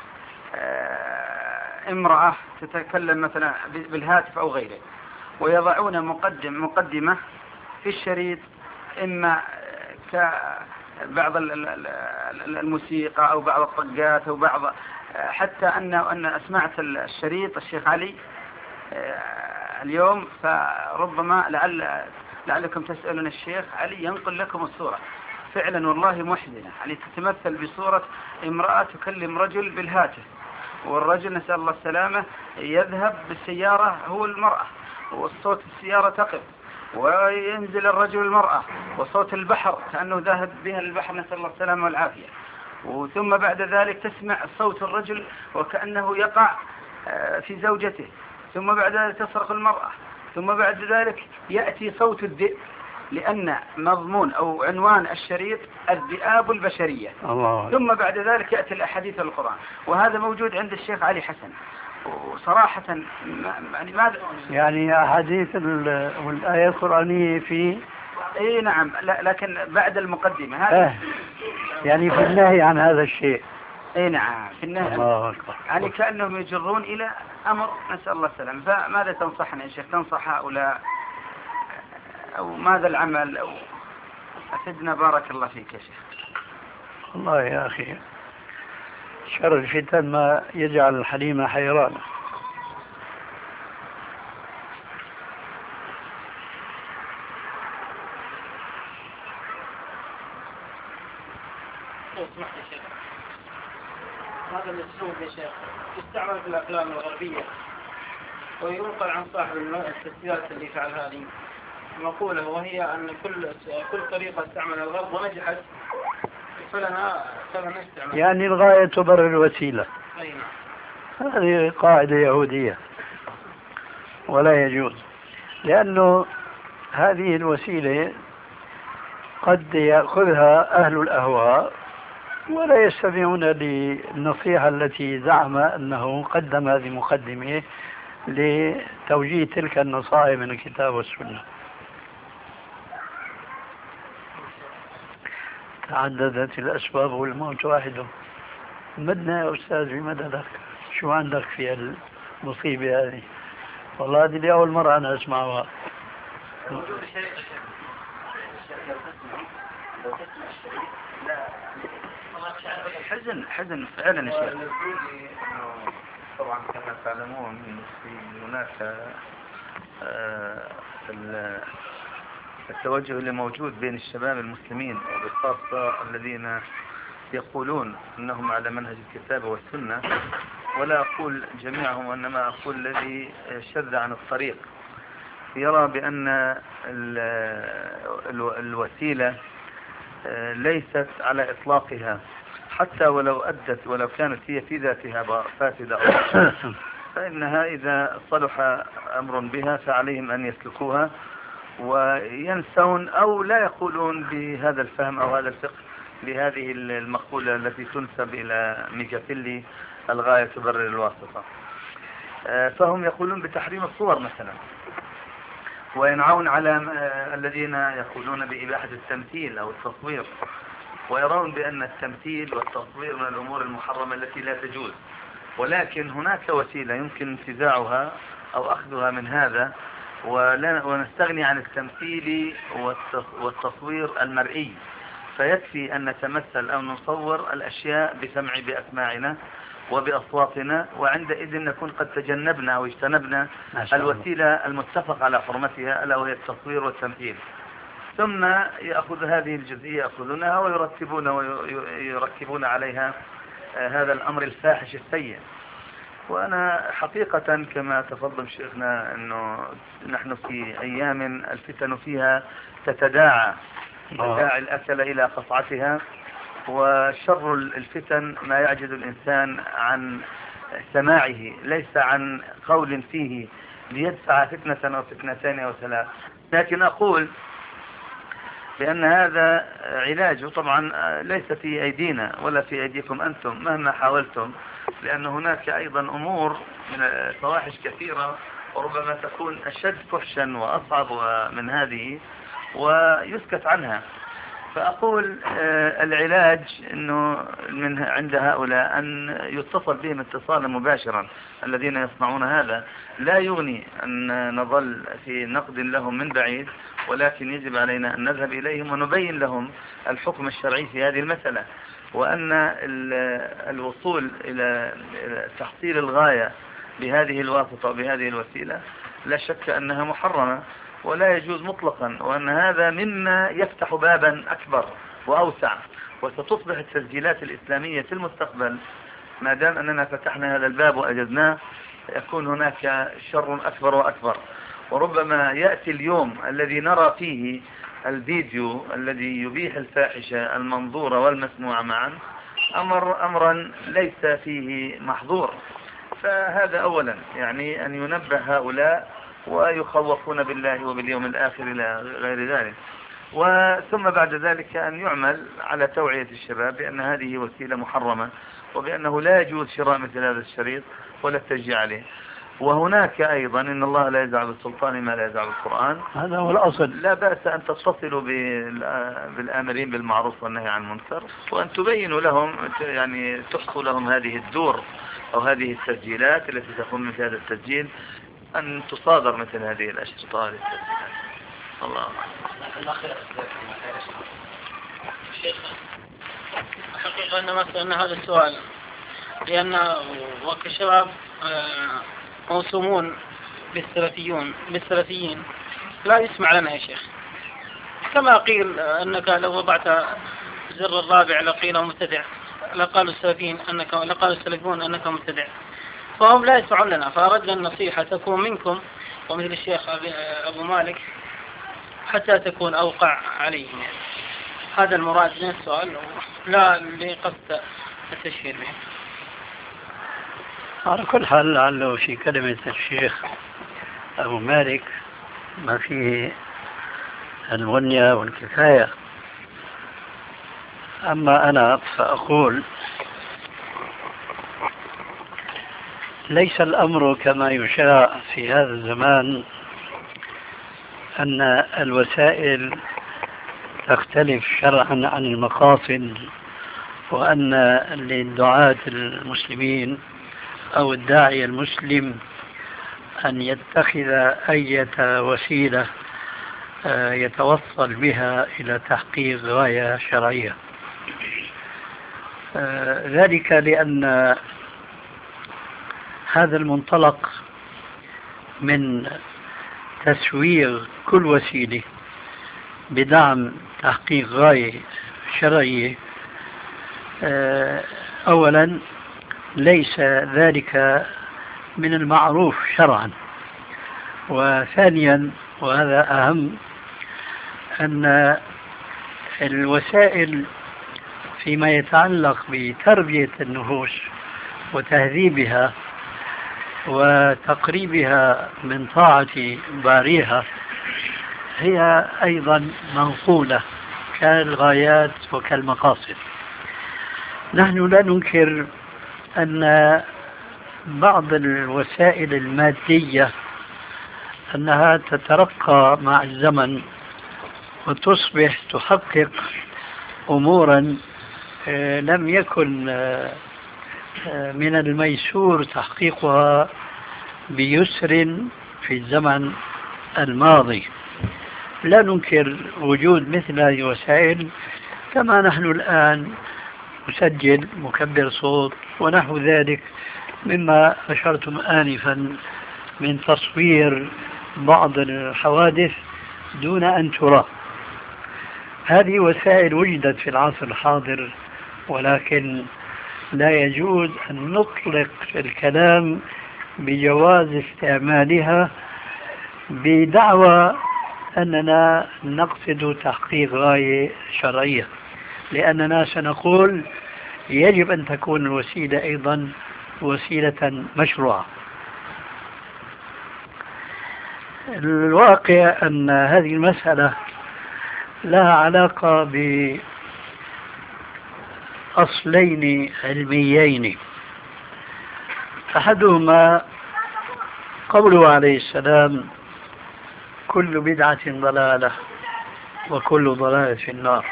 امرأة تتكلم مثلا بالهاتف أو غيره ويضعون مقدم مقدمة في الشريط إما كبعض الموسيقى أو بعض الطقات أو بعض حتى أن أن أسمعت الشريط الشيخ علي اليوم فربما لعل لعلكم تسألون الشيخ علي ينقل لكم الصورة فعلا والله محزنة يعني تتمثل بصورة امرأة تكلم رجل بالهاتف والرجل نسأل الله السلامة يذهب بالسيارة هو المرأة والصوت السيارة تقف وينزل الرجل المرأة وصوت البحر كأنه ذاهب بها البحر نسأل الله السلامة والعافية وثم بعد ذلك تسمع صوت الرجل وكأنه يقع في زوجته ثم بعد ذلك تصرخ المرأة ثم بعد ذلك يأتي صوت الذئب لأن مضمون أو عنوان الشريط الذئاب البشرية الله. ثم بعد ذلك يأتي الأحاديث القرآن وهذا موجود عند الشيخ علي حسن وصراحة يعني ماذا يعني أحاديث والآية القرآنية في اي نعم لكن بعد المقدمة هذا آه. يعني في النهي عن هذا الشيء. اي نعم في النهي الله أكبر. يعني كأنهم يجرون إلى أمر نسأل الله السلام. فماذا تنصحنا يا شيخ تنصح هؤلاء أو ماذا العمل أو أفدنا بارك الله فيك يا شيخ. والله يا أخي شر الفتن ما يجعل الحليم حيرانا. لو سمحت يا شيخ، هذا الأسلوب يا شيخ يستعمل في الأفلام الغربية وينقل عن صاحب التسجيلات اللي فعل هذه مقولة، وهي أن كل كل طريقة استعملها الغرب ونجحت فلنا فلنا استعمال. يعني الغاية تبرر الوسيلة. أي نعم. هذه قاعدة يهودية ولا يجوز، لأنه هذه الوسيلة قد يأخذها أهل الأهواء ولا يستمعون للنصيحة التي زعم أنه قدم هذه مقدمة لتوجيه تلك النصائح من الكتاب والسنة. تعددت الأسباب والموت واحد. مدنا يا أستاذ بمددك، شو عندك في المصيبة هذه؟ والله هذه لأول مرة أنا أسمعها. حزن حزن فعلا يا شيخ. طبعا كما تعلمون في هناك التوجه اللي موجود بين الشباب المسلمين وبخاصة الذين يقولون أنهم على منهج الكتاب والسنة، ولا أقول جميعهم وإنما أقول الذي شذ عن الطريق، يرى بأن الوسيلة ليست على إطلاقها حتى ولو أدت ولو كانت هي في ذاتها فاسدة فإنها إذا صلح أمر بها فعليهم أن يسلكوها وينسون أو لا يقولون بهذا الفهم أو هذا الفقه لهذه المقولة التي تنسب إلى ميكافيلي الغاية تبرر الواسطة. فهم يقولون بتحريم الصور مثلا، وينعون على الذين يقولون بإباحة التمثيل أو التصوير، ويرون بأن التمثيل والتصوير من الأمور المحرمة التي لا تجوز، ولكن هناك وسيلة يمكن انتزاعها أو أخذها من هذا ونستغني عن التمثيل والتصوير المرئي، فيكفي أن نتمثل أو نصور الأشياء بسمع بأسماعنا وبأصواتنا، وعندئذ نكون قد تجنبنا أو اجتنبنا الوسيلة المتفق على حرمتها ألا وهي التصوير والتمثيل. ثم يأخذ هذه الجزئية يأخذونها ويرتبون ويركبون عليها هذا الأمر الفاحش السيء. وأنا حقيقة كما تفضل شيخنا أنه نحن في أيام الفتن فيها تتداعى تداعي الأكل إلى قطعتها، وشر الفتن ما يعجز الإنسان عن سماعه ليس عن قول فيه ليدفع فتنة أو فتنتين أو ثلاث. لكن أقول بأن هذا علاج طبعا ليس في أيدينا ولا في أيديكم أنتم مهما حاولتم، لأن هناك أيضا أمور من الفواحش كثيرة وربما تكون أشد فحشا وأصعب من هذه ويسكت عنها. فأقول العلاج أنه من عند هؤلاء أن يتصل بهم اتصالا مباشرا الذين يصنعون هذا. لا يغني أن نظل في نقد لهم من بعيد، ولكن يجب علينا أن نذهب إليهم ونبين لهم الحكم الشرعي في هذه المسألة، وأن الوصول إلى تحصيل الغاية بهذه الواسطة وبهذه الوسيلة لا شك أنها محرمة ولا يجوز مطلقا، وأن هذا مما يفتح بابا أكبر وأوسع، وستصبح التسجيلات الإسلامية في المستقبل ما دام أننا فتحنا هذا الباب وأجدناه يكون هناك شر أكبر وأكبر. وربما يأتي اليوم الذي نرى فيه الفيديو الذي يبيح الفاحشة المنظورة والمسموعة معا أمر أمرا ليس فيه محظور. فهذا أولا يعني أن ينبه هؤلاء ويخوفون بالله وباليوم الآخر إلى غير ذلك، وثم بعد ذلك أن يعمل على توعية الشباب بأن هذه وسيلة محرمة وبأنه لا يجوز شراء مثل هذا الشريط ولا التشجيع عليه. وهناك أيضا إن الله لا يزع بالسلطان ما لا يزع بالقرآن، هذا هو الأصل. لا بأس أن تتصلوا بالآمرين بالمعروف والنهي عن المنكر وأن تبينوا لهم يعني تحصوا لهم هذه الدور أو هذه التسجيلات التي تكون مثل هذا التسجيل أن تصادر مثل هذه الأشرطة للتسجيلات. الله حقيقة أن مثلا هذا السؤال لأن وقت الشباب موسومون بالسلفيون بالسلفيين لا يسمع لنا يا شيخ، كما قيل أنك لو وضعت الزر الرابع لقيل مبتدع، لقالوا السلفيين أنك لقالوا السلفيون أنك مبتدع، فهم لا يدفعون لنا، فأردنا النصيحة تكون منكم ومثل الشيخ أبو مالك حتى تكون أوقع عليهم يعني. هذا المراد من السؤال، لا لقصد التشهير به. على كل حال لعله في كلمة الشيخ أبو مالك ما فيه الغنية والكفاية. أما أنا فأقول ليس الأمر كما يشاع في هذا الزمان أن الوسائل تختلف شرعا عن المقاصد، وأن للدعاة المسلمين أو الداعية المسلم أن يتخذ أي وسيلة يتوصل بها إلى تحقيق غاية شرعية. ذلك لأن هذا المنطلق من تسويغ كل وسيلة بدعم تحقيق غاية شرعية أولا ليس ذلك من المعروف شرعا، وثانيا وهذا أهم أن الوسائل فيما يتعلق بتربية النفوس وتهذيبها وتقريبها من طاعة باريها هي أيضا منقولة كالغايات وكالمقاصد. نحن لا ننكر أن بعض الوسائل المادية أنها تترقى مع الزمن وتصبح تحقق أمورا لم يكن من الميسور تحقيقها بيسر في الزمن الماضي. لا ننكر وجود مثل هذه الوسائل، كما نحن الآن نسجل مكبر صوت ونحو ذلك مما أشرتم آنفا من تصوير بعض الحوادث دون أن ترى. هذه وسائل وجدت في العصر الحاضر، ولكن لا يجوز أن نطلق الكلام بجواز استعمالها بدعوى أننا نقصد تحقيق غاية شرعية، لأننا سنقول يجب أن تكون الوسيلة أيضا وسيلة مشروعة. الواقع أن هذه المسألة لها علاقة بأصلين علميين، أحدهما قوله عليه السلام كل بدعة ضلالة وكل ضلالة في النار،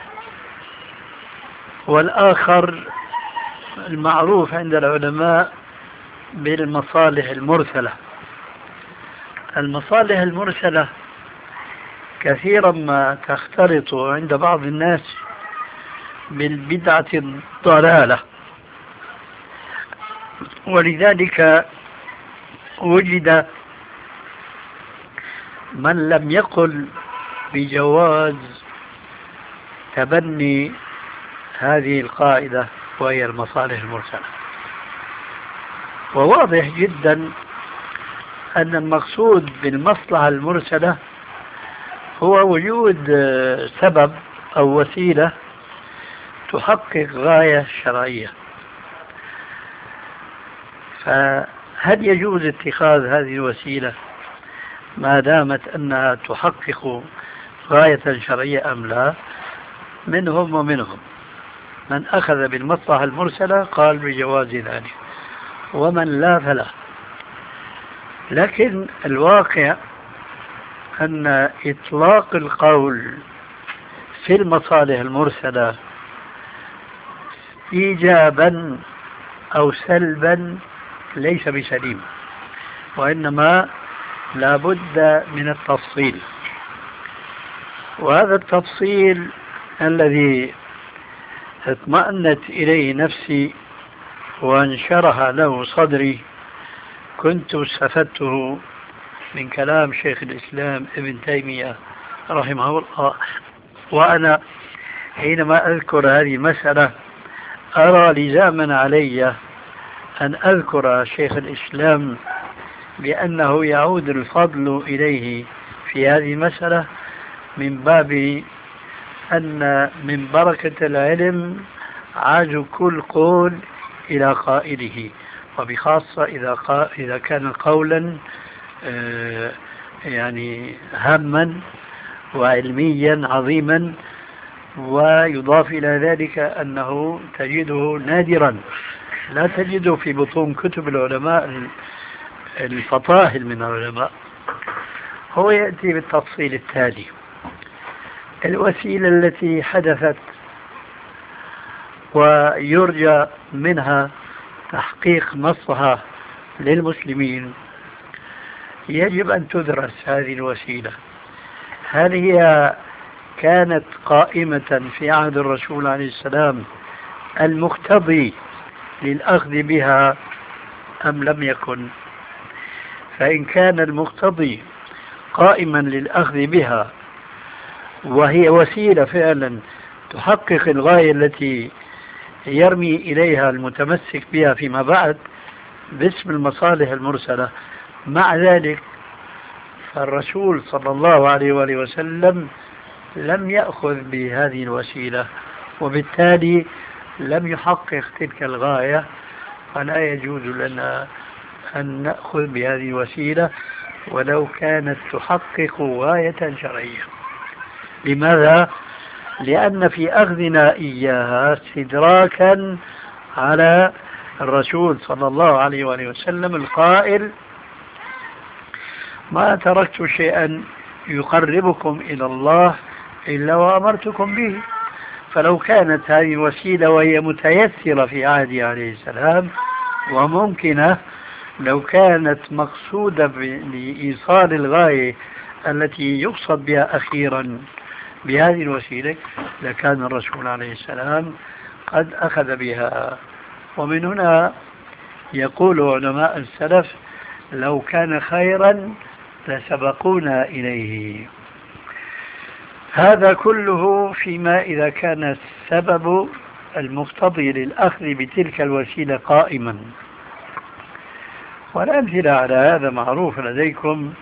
والآخر المعروف عند العلماء بالمصالح المرسلة. المصالح المرسلة كثيرا ما تختلط عند بعض الناس بالبدعة الضلالة، ولذلك وجد من لم يقل بجواز تبني هذه القاعدة وهي المصالح المرسلة. وواضح جدا أن المقصود بالمصلحة المرسلة هو وجود سبب أو وسيلة تحقق غاية شرعية. فهل يجوز اتخاذ هذه الوسيلة ما دامت أنها تحقق غاية شرعية أم لا؟ منهم ومنهم من أخذ بالمصلحة المرسلة قال بجواز ذلك، ومن لا فلا. لكن الواقع أن إطلاق القول في المصالح المرسلة إيجابا أو سلبا ليس بسليم، وإنما لا بد من التفصيل. وهذا التفصيل الذي اطمأنت إليه نفسي وانشرح له صدري كنت استفدته من كلام شيخ الإسلام ابن تيمية رحمه الله، وأنا حينما أذكر هذه المسألة أرى لزاما علي أن أذكر شيخ الإسلام بأنه يعود الفضل إليه في هذه المسألة من باب أن من بركة العلم عاج كل قول إلى قائله، وبخاصة إذا, قا... إذا كان قولا آه يعني هاما وعلميا عظيما، ويضاف إلى ذلك أنه تجده نادرا، لا تجده في بطون كتب العلماء الفطاهل من العلماء. هو يأتي بالتفصيل التالي: الوسيلة التي حدثت ويرجى منها تحقيق مصلحة للمسلمين يجب أن تدرس هذه الوسيلة. هل هي كانت قائمة في عهد الرسول عليه السلام المقتضي للأخذ بها أم لم يكن؟ فإن كان المقتضي قائما للأخذ بها وهي وسيلة فعلا تحقق الغاية التي يرمي إليها المتمسك بها فيما بعد باسم المصالح المرسلة، مع ذلك فالرسول صلى الله عليه وآله وسلم لم يأخذ بهذه الوسيلة، وبالتالي لم يحقق تلك الغاية، فلا يجوز لنا أن نأخذ بهذه الوسيلة ولو كانت تحقق غاية شرعية. لماذا؟ لأن في أخذنا إياها استدراكا على الرسول صلى الله عليه وآله وسلم القائل: ما تركت شيئا يقربكم إلى الله إلا وأمرتكم به. فلو كانت هذه الوسيلة وهي متيسرة في عهده عليه السلام وممكنة، لو كانت مقصودة لإيصال الغاية التي يقصد بها أخيرا بهذه الوسيلة، لكان الرسول عليه السلام قد أخذ بها. ومن هنا يقول علماء السلف: لو كان خيرا لسبقونا إليه. هذا كله فيما إذا كان السبب المقتضي للأخذ بتلك الوسيلة قائما. والأمثلة على هذا معروف لديكم،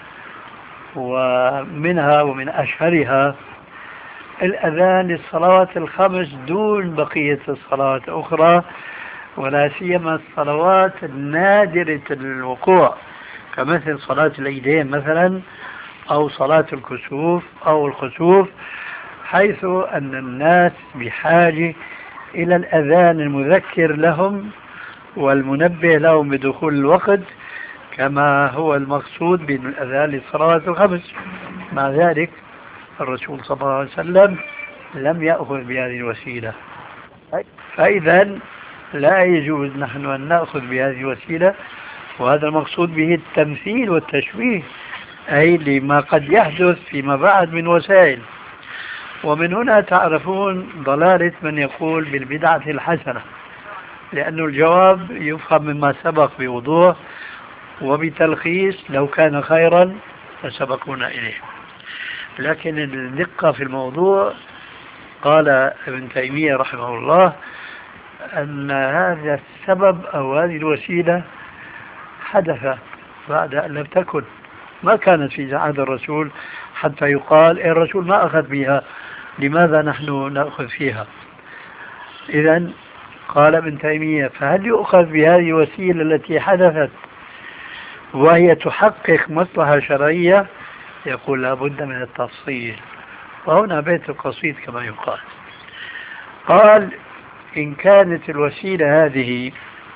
ومنها ومن أشهرها الأذان للصلوات الخمس دون بقية الصلوات الأخرى، ولا سيما الصلوات النادرة الوقوع كمثل صلاة العيدين مثلا، أو صلاة الكسوف أو الخسوف، حيث أن الناس بحاجة إلى الأذان المذكر لهم والمنبه لهم بدخول الوقت، كما هو المقصود بالأذان للصلوات الخمس. مع ذلك الرسول صلى الله عليه وسلم لم يأخذ بهذه الوسيلة. فإذا لا يجوز نحن أن نأخذ بهذه الوسيلة، وهذا المقصود به التمثيل والتشبيه، أي لما قد يحدث فيما بعد من وسائل. ومن هنا تعرفون ضلالة من يقول بالبدعة الحسنة، لأن الجواب يفهم مما سبق بوضوح وبتلخيص: لو كان خيرا لسبقونا إليه. لكن الدقة في الموضوع، قال ابن تيمية رحمه الله أن هذا السبب أو هذه الوسيلة حدث بعد أن لم تكن، ما كانت في عهد الرسول حتى يقال الرسول ما أخذ بها، لماذا نحن نأخذ فيها؟ إذن قال ابن تيمية: فهل يؤخذ بهذه الوسيلة التي حدثت وهي تحقق مصلحة شرعية؟ يقول: لا بد من التفصيل. وهنا بيت القصيد كما يقال. قال: إن كانت الوسيلة هذه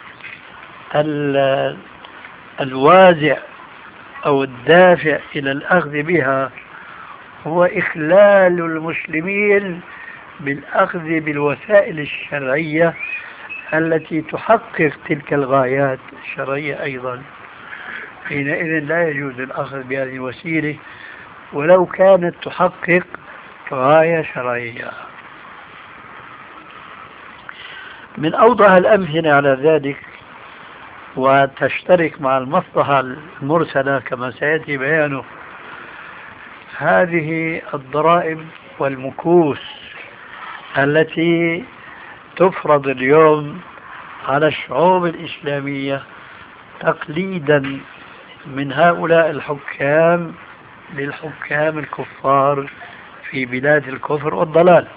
الوازع أو الدافع إلى الأخذ بها هو إخلال المسلمين بالأخذ بالوسائل الشرعية التي تحقق تلك الغايات الشرعية أيضا، حينئذ لا يجوز الأخذ بهذه الوسيلة ولو كانت تحقق غاية شرعية. من أوضح الأمثلة على ذلك وتشترك مع المصلحة المرسلة كما سيأتي بيانه هذه الضرائب والمكوس التي تفرض اليوم على الشعوب الإسلامية تقليدا من هؤلاء الحكام للحكام الكفار في بلاد الكفر والضلال.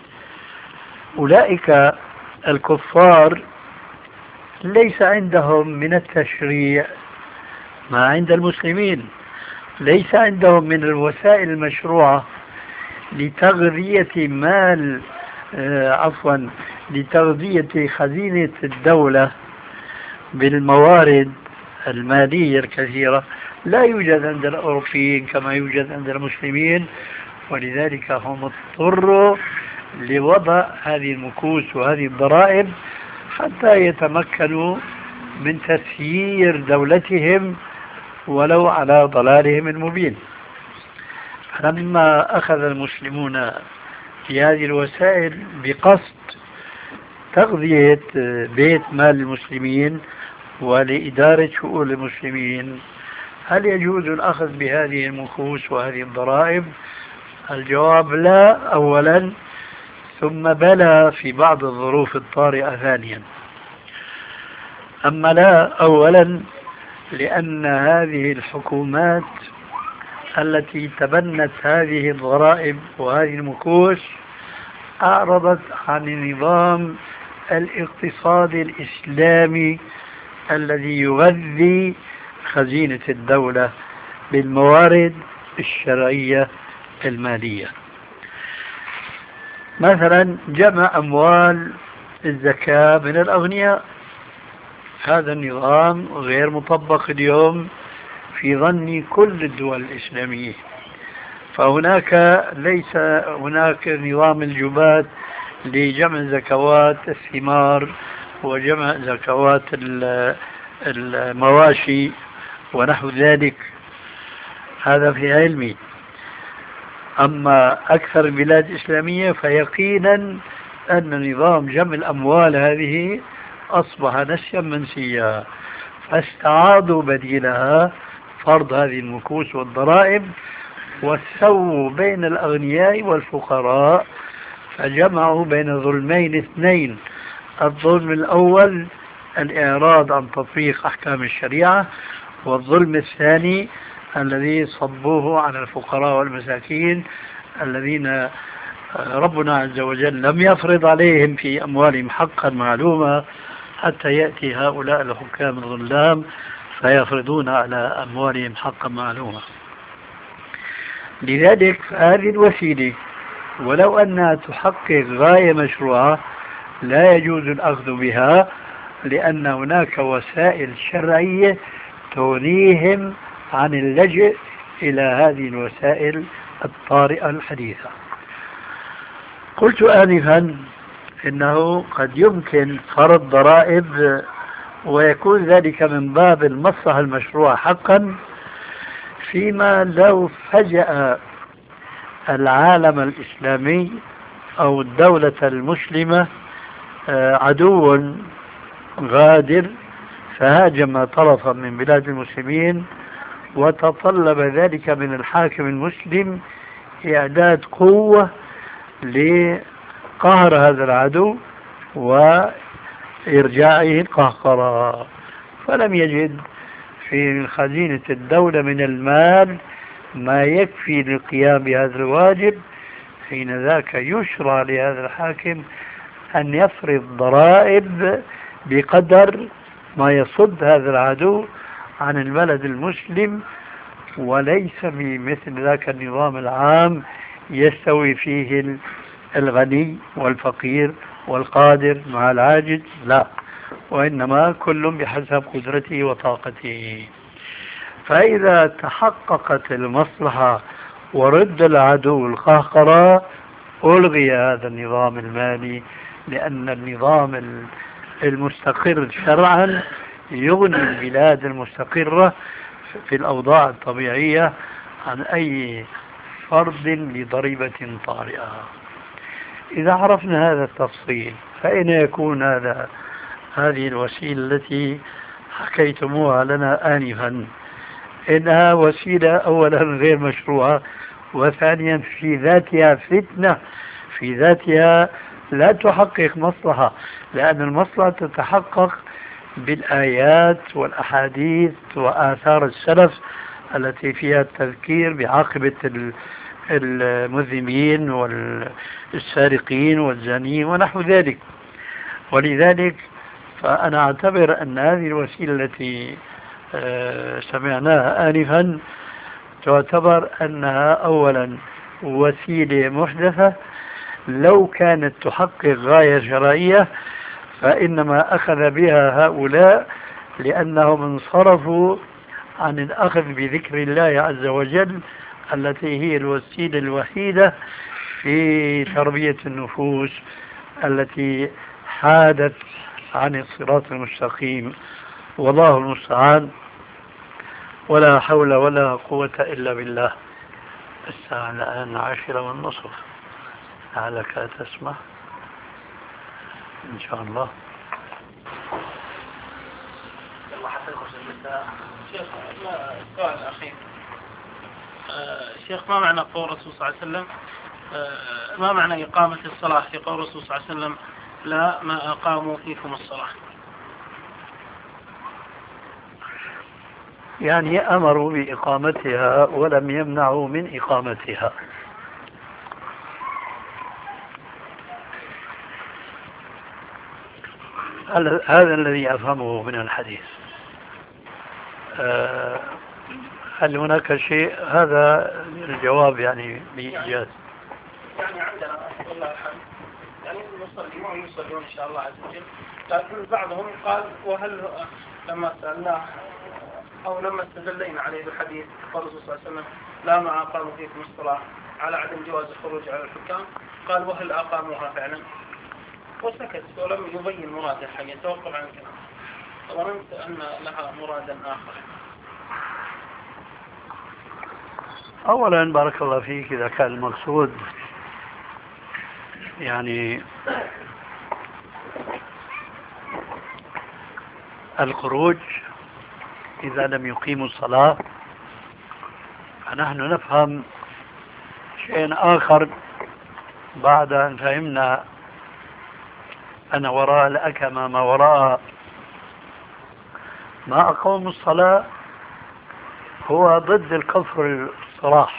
أولئك الكفار ليس عندهم من التشريع ما عند المسلمين، ليس عندهم من الوسائل المشروعة لتغذية مال آه عفوا لتغذية خزينة الدولة بالموارد المالية الكثيرة. لا يوجد عند الأوروبيين كما يوجد عند المسلمين، ولذلك هم اضطروا لوضع هذه المكوس وهذه الضرائب حتى يتمكنوا من تسيير دولتهم ولو على ضلالهم المبين. لما أخذ المسلمون في هذه الوسائل بقصد تغذية بيت مال المسلمين ولإدارة شؤون المسلمين، هل يجوز الأخذ بهذه المكوس وهذه الضرائب؟ الجواب لا أولا، ثم بلى في بعض الظروف الطارئة ثانيا. أما لا أولا لأن هذه الحكومات التي تبنت هذه الضرائب وهذه المكوس أعرضت عن النظام الاقتصادي الإسلامي الذي يغذي خزينة الدولة بالموارد الشرعية المالية. مثلا جمع أموال الزكاة من الأغنياء، هذا النظام غير مطبق اليوم في ظن كل الدول الإسلامية. فهناك ليس هناك نظام الجبات لجمع زكوات الثمار وجمع زكوات المواشي ونحو ذلك، هذا في علمي. أما أكثر البلاد الإسلامية فيقينا أن نظام جمع الأموال هذه أصبح نسيا منسيا، فاستعاضوا بديلها فرض هذه المكوس والضرائب وسووا بين الأغنياء والفقراء، فجمعوا بين ظلمين اثنين. الظلم الأول الإعراض عن تطبيق أحكام الشريعة، والظلم الثاني الذي صبوه على الفقراء والمساكين الذين ربنا عز وجل لم يفرض عليهم في أموالهم حقا معلومة حتى يأتي هؤلاء الحكام الظلام فيفرضون على أموالهم حقا معلومة. لذلك هذه الوسيلة ولو أنها تحقق غاية مشروعة لا يجوز الأخذ بها، لأن هناك وسائل شرعية تغنيهم عن اللجئ إلى هذه الوسائل الطارئة الحديثة. قلت آنفا إنه قد يمكن فرض ضرائب ويكون ذلك من باب المصلحة المشروعة حقا، فيما لو فجأة العالم الإسلامي أو الدولة المسلمة عدو غادر فهاجم طرفا من بلاد المسلمين، وتطلب ذلك من الحاكم المسلم إعداد قوة لقهر هذا العدو وإرجاعه القهقرة، فلم يجد في خزينة الدولة من المال ما يكفي للقيام بهذا الواجب، حين ذاك يشرع لهذا الحاكم أن يفرض ضرائب بقدر ما يصد هذا العدو عن البلد المسلم، وليس بمثل ذاك النظام العام يستوي فيه الغني والفقير والقادر مع العاجز، لا، وإنما كل بحسب قدرته وطاقته. فإذا تحققت المصلحة ورد العدو القهقرة ألغي هذا النظام المالي، لأن النظام المستقر شرعا يغني البلاد المستقرة في الأوضاع الطبيعية عن أي فرض لضريبة طارئة. إذا عرفنا هذا التفصيل فأين يكون هذا هذه الوسيلة التي حكيتموها لنا آنفا؟ إنها وسيلة أولا غير مشروعة، وثانيا في ذاتها فتنة، في ذاتها لا تحقق مصلحة، لأن المصلحة تتحقق بالآيات والأحاديث وآثار السلف التي فيها التذكير بعاقبة المذنبين والسارقين والزانيين ونحو ذلك. ولذلك فأنا أعتبر أن هذه الوسيلة التي سمعناها آنفا تعتبر أنها أولا وسيلة محدثة، لو كانت تحقق غاية شرعية فإنما أخذ بها هؤلاء لأنهم انصرفوا عن الأخذ بذكر الله عز وجل التي هي الوسيلة الوحيدة في تربية النفوس التي حادت عن الصراط المستقيم. والله المستعان، ولا حول ولا قوة إلا بالله. الساعة الآن عشرة والنصف، لعلك تسمع إن شاء الله. شيخ السؤال الأخير، شيخ ما معنى قول الرسول صلى الله عليه وسلم ما معنى إقامة الصلاة في قول الرسول صلى الله عليه وسلم لا ما أقاموا فيكم الصلاة؟ يعني أمروا بإقامتها ولم يمنعوا من إقامتها. هذا الذي أفهمه من الحديث. هل هناك شيء؟ هذا الجواب يعني بإيجاز. يعني عندنا والله الحمد يعني نصلي وهم يصلون إن شاء الله عز وجل، لكن بعضهم قال وهل لما سألناه أو لما استدلينا عليه بالحديث قال الرسول صلى الله عليه وسلم لا ما أقاموا فيكم الصلاة على عدم جواز الخروج على الحكام، قال وهل أقاموها فعلا؟ وسكت ولم يبين مراد الحين، يتوقف عن الكلام. ظننت أن لها مرادا آخر. أولا بارك الله فيك، إذا كان المقصود يعني الخروج إذا لم يقيموا الصلاة، فنحن نفهم شيء آخر بعد أن فهمنا أن وراء الأكمة ما وراء ما أقاموا الصلاة هو ضد الكفر الصراح.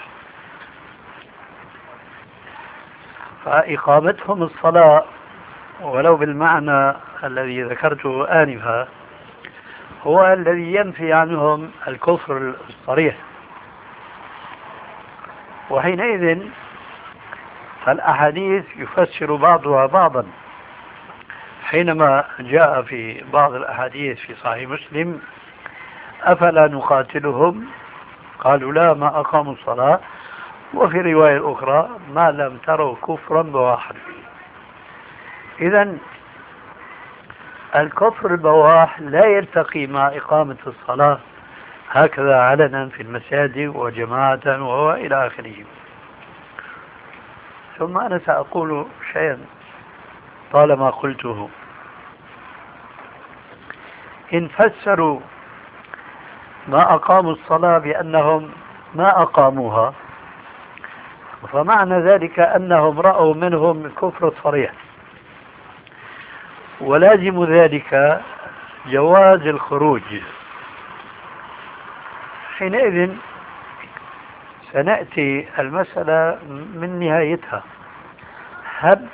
فإقامتهم الصلاة ولو بالمعنى الذي ذكرته آنفا هو الذي ينفي عنهم الكفر الصريح، وحينئذ فالأحاديث يفسر بعضها بعضا. حينما جاء في بعض الأحاديث في صحيح مسلم أفلا نقاتلهم، قالوا لا ما أقاموا الصلاة، وفي رواية أخرى ما لم تروا كفرا بواحا. إذن الكفر البواح لا يلتقي مع إقامة الصلاة هكذا علنا في المساجد وجماعة وإلى آخره. ثم أنا سأقول شيئا طالما قلته. إن فسروا ما أقاموا الصلاة بأنهم ما أقاموها، فمعنى ذلك أنهم رأوا منهم الكفر الصريح، ولازم ذلك جواز الخروج. حينئذ سنأتي المسألة من نهايتها. هل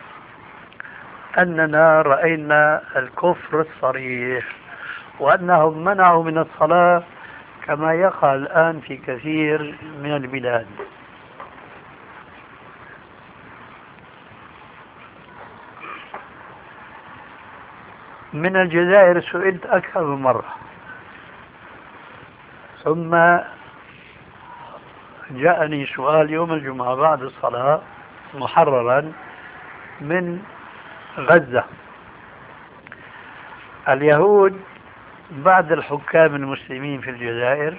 أننا رأينا الكفر الصريح وأنهم منعوا من الصلاة كما يقع الآن في كثير من البلاد؟ من الجزائر سئلت أكثر من مرة، ثم جاءني سؤال يوم الجمعة بعد الصلاة محررا من غزة. اليهود بعد الحكام المسلمين في الجزائر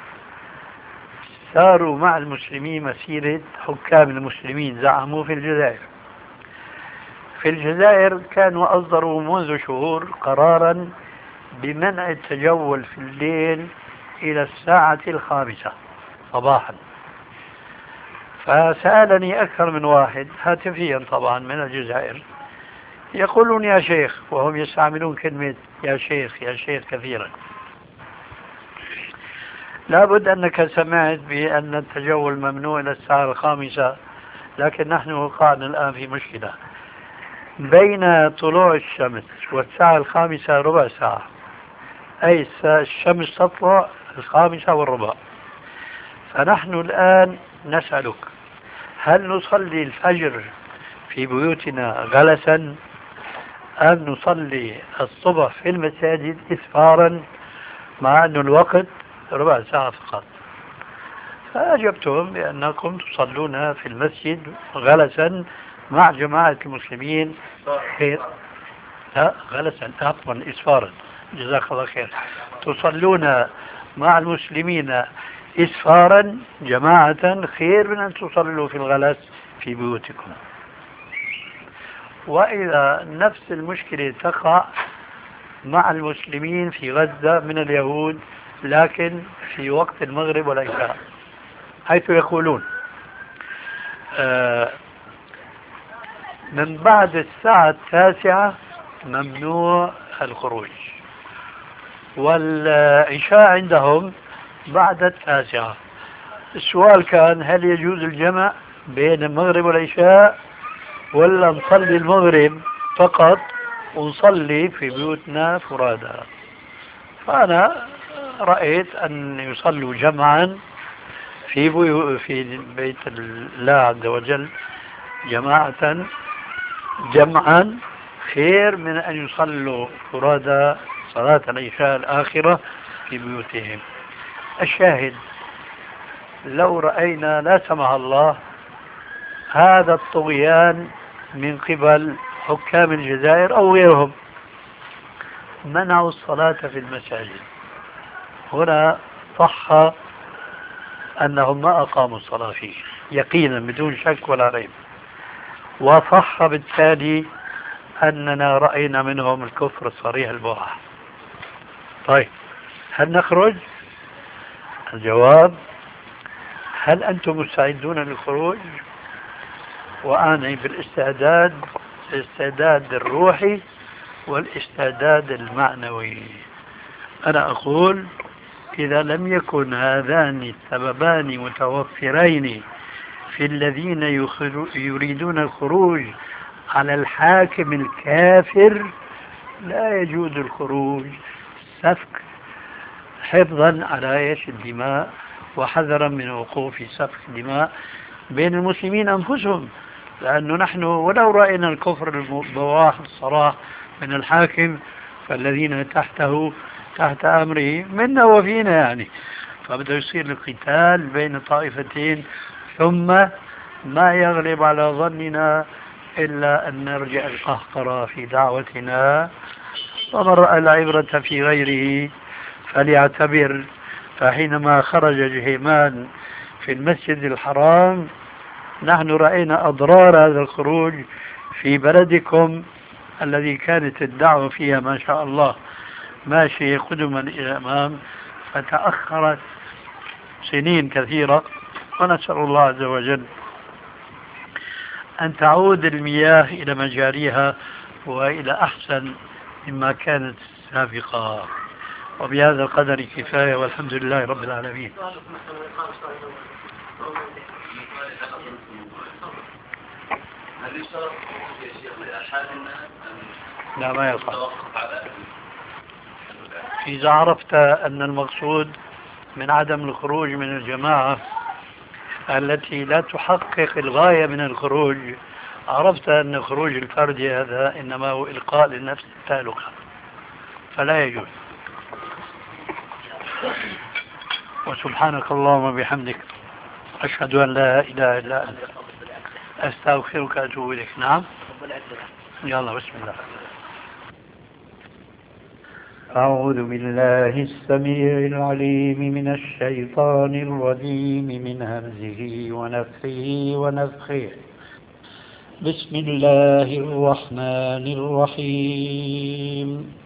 ساروا مع المسلمين مسيرة حكام المسلمين زعموا في الجزائر. في الجزائر كانوا أصدروا منذ شهور قرارا بمنع التجول في الليل إلى الساعة الخامسة صباحا. فسألني أكثر من واحد هاتفيا طبعا من الجزائر، يقولون يا شيخ وهم يستعملون كلمة يا شيخ يا شيخ كثيرا. لابد أنك سمعت بأن التجول ممنوع إلى الساعة الخامسة، لكن نحن وقعنا الآن في مشكلة بين طلوع الشمس والساعة الخامسة ربع ساعة، أي الشمس تطلع الخامسة والربع. فنحن الآن نسألك هل نصلي الفجر في بيوتنا غلسا أم نصلي الصبح في المساجد إسفارا مع أن الوقت ربع ساعة فقط؟ فأجبتهم بأنكم تصلون في المسجد غلسا مع جماعة المسلمين خير. لا غلسا، عفوا إسفارا، جزاك الله خير. تصلون مع المسلمين إسفارا جماعة خير من أن تصلوا في الغلس في بيوتكم. وإذا نفس المشكلة تقع مع المسلمين في غزة من اليهود لكن في وقت المغرب والعشاء، حيث يقولون آه من بعد الساعة التاسعة ممنوع الخروج، والعشاء عندهم بعد التاسعة. السؤال كان هل يجوز الجمع بين المغرب والعشاء ولا نصلي المغرب فقط ونصلي في بيوتنا فرادى؟ فأنا رأيت أن يصلوا جمعا في بيو في بيت الله عز وجل جماعة جمعا خير من أن يصلوا فرادى صلاة العشاء الآخرة في بيوتهم. الشاهد لو رأينا لا سمح الله هذا الطغيان من قبل حكام الجزائر أو غيرهم منعوا الصلاة في المساجد، هنا صح أنهم ما أقاموا الصلاة فيه يقينا بدون شك ولا ريب، وصح بالتالي أننا رأينا منهم الكفر الصريح البواح. طيب هل نخرج؟ الجواب هل أنتم مستعدون للخروج؟ وأعني بالاستعداد الاستعداد الروحي والاستعداد المعنوي. أنا أقول إذا لم يكن هذان السببان متوفرين في الذين يريدون الخروج على الحاكم الكافر لا يجوز الخروج سفك، حفظا على ايش الدماء وحذرا من وقوع سفك دماء بين المسلمين أنفسهم، لأنه نحن ولو رأينا الكفر البواح الصراح من الحاكم فالذين تحته تحت أمره منا وفينا يعني، فبدأ يصير القتال بين طائفتين ثم ما يغلب على ظننا إلا أن نرجع القهقرة في دعوتنا. ومن رأى العبرة في غيره فليعتبر. فحينما خرج جهيمان في المسجد الحرام نحن رأينا أضرار هذا الخروج في بلدكم الذي كانت الدعوة فيها ما شاء الله ماشي قدما إلى الأمام، فتأخرت سنين كثيرة، ونسأل الله عز وجل أن تعود المياه إلى مجاريها وإلى أحسن مما كانت سابقا. وبهذا القدر كفاية والحمد لله رب العالمين. لا ما يصح. إذا عرفت أن المقصود من عدم الخروج من الجماعة التي لا تحقق الغاية من الخروج، عرفت أن خروج الفرد هذا إنما هو إلقاء للنفس التالقة فلا يجوز. وسبحانك اللهم وبحمدك أشهد أن لا إله إلا أنت أستغفرك وأتوب إليك. نعم يلا بسم الله. أعوذ بالله السميع العليم من الشيطان الرجيم من همزه ونفخه ونفخه. بسم الله الرحمن الرحيم.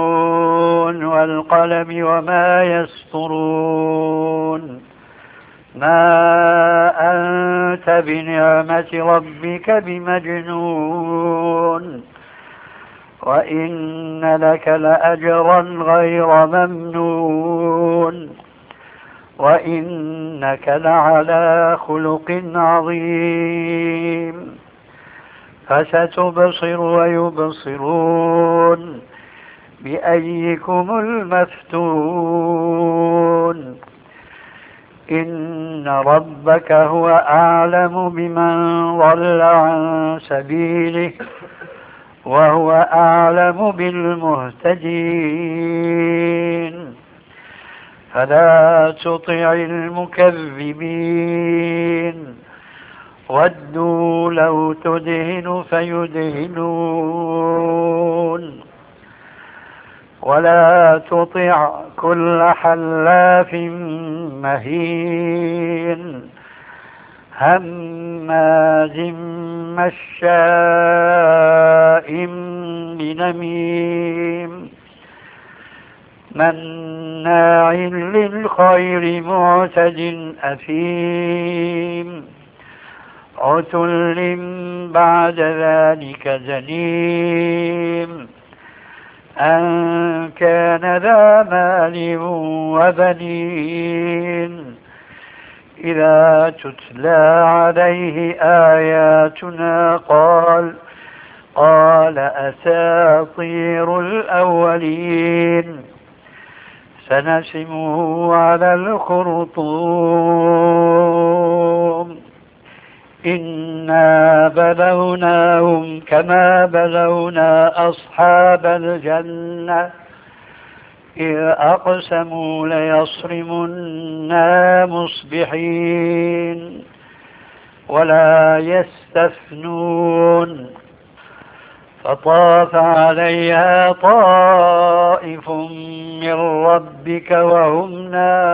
نون والقلم وما يسطرون ما أنت بنعمة ربك بمجنون وإن لك لأجرا غير ممنون وإنك لعلى خلق عظيم فستبصر ويبصرون بأيكم المفتون إن ربك هو أعلم بمن ضل عن سبيله وهو أعلم بالمهتدين فلا تطع المكذبين ودوا لو تدهن فيدهنون ولا تطع كل حلاف مهين هماز مشاء بنميم مناع للخير معتد أثيم عتل بعد ذلك زنيم أن كان ذا مال وبنين إذا تتلى عليه آياتنا قال قال أساطير الأولين سنسمه على الخرطوم إنا بلوناهم كما بلونا أصحاب الجنة إذ أقسموا ليصرمنا مصبحين ولا يستثنون فطاف عليها طائف من ربك وهم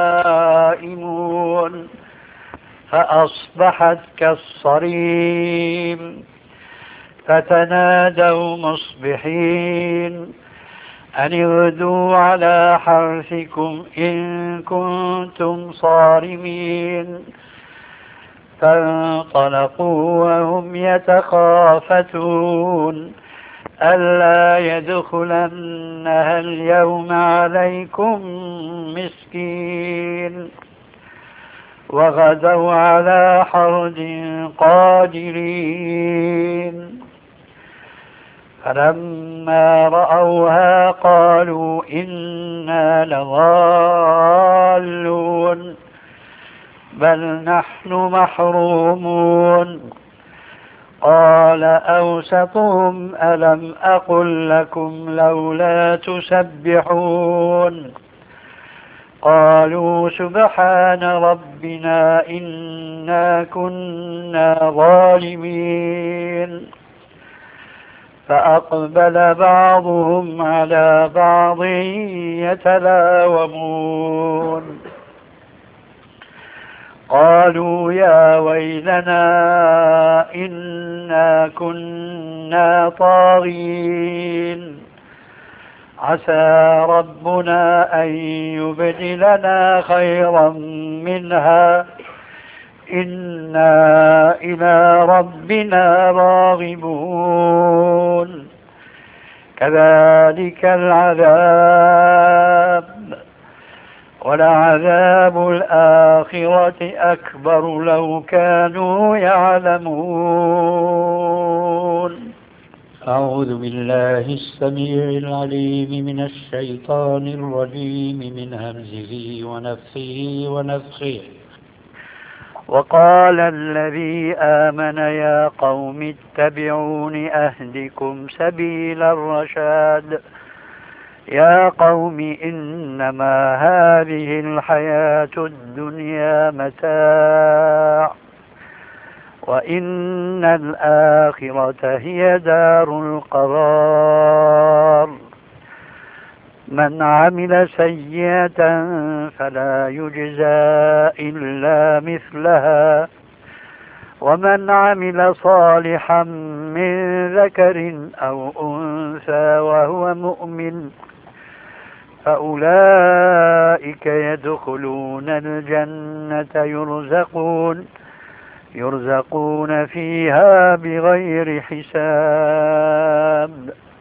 نائمون فأصبحت كالصريم فتنادوا مصبحين أن اغدوا على حرثكم إن كنتم صارمين فانطلقوا وهم يتخافتون ألا يدخلنها اليوم عليكم مسكين وغدوا على حرد قادرين فلما رأوها قالوا إنا لضالون بل نحن محرومون قال أوسطهم ألم أقل لكم لولا تسبحون قالوا سبحان ربنا إنا كنا ظالمين فأقبل بعضهم على بعض يتلاومون قالوا يا ويلنا إنا كنا طاغين عسى ربنا أن يبدلنا خيرا منها إنا إلى ربنا راغبون كذلك العذاب ولعذاب الآخرة أكبر لو كانوا يعلمون. أعوذ بالله السميع العليم من الشيطان الرجيم من همزه ونفخه ونفخه. وقال الذي آمن يا قوم اتبعون أهدكم سبيل الرشاد يا قوم إنما هذه الحياة الدنيا متاع وإن الآخرة هي دار القرار من عمل سيئة فلا يجزى إلا مثلها ومن عمل صالحا من ذكر أو أنثى وهو مؤمن فأولئك يدخلون الجنة يرزقون يرزقون فيها بغير حساب.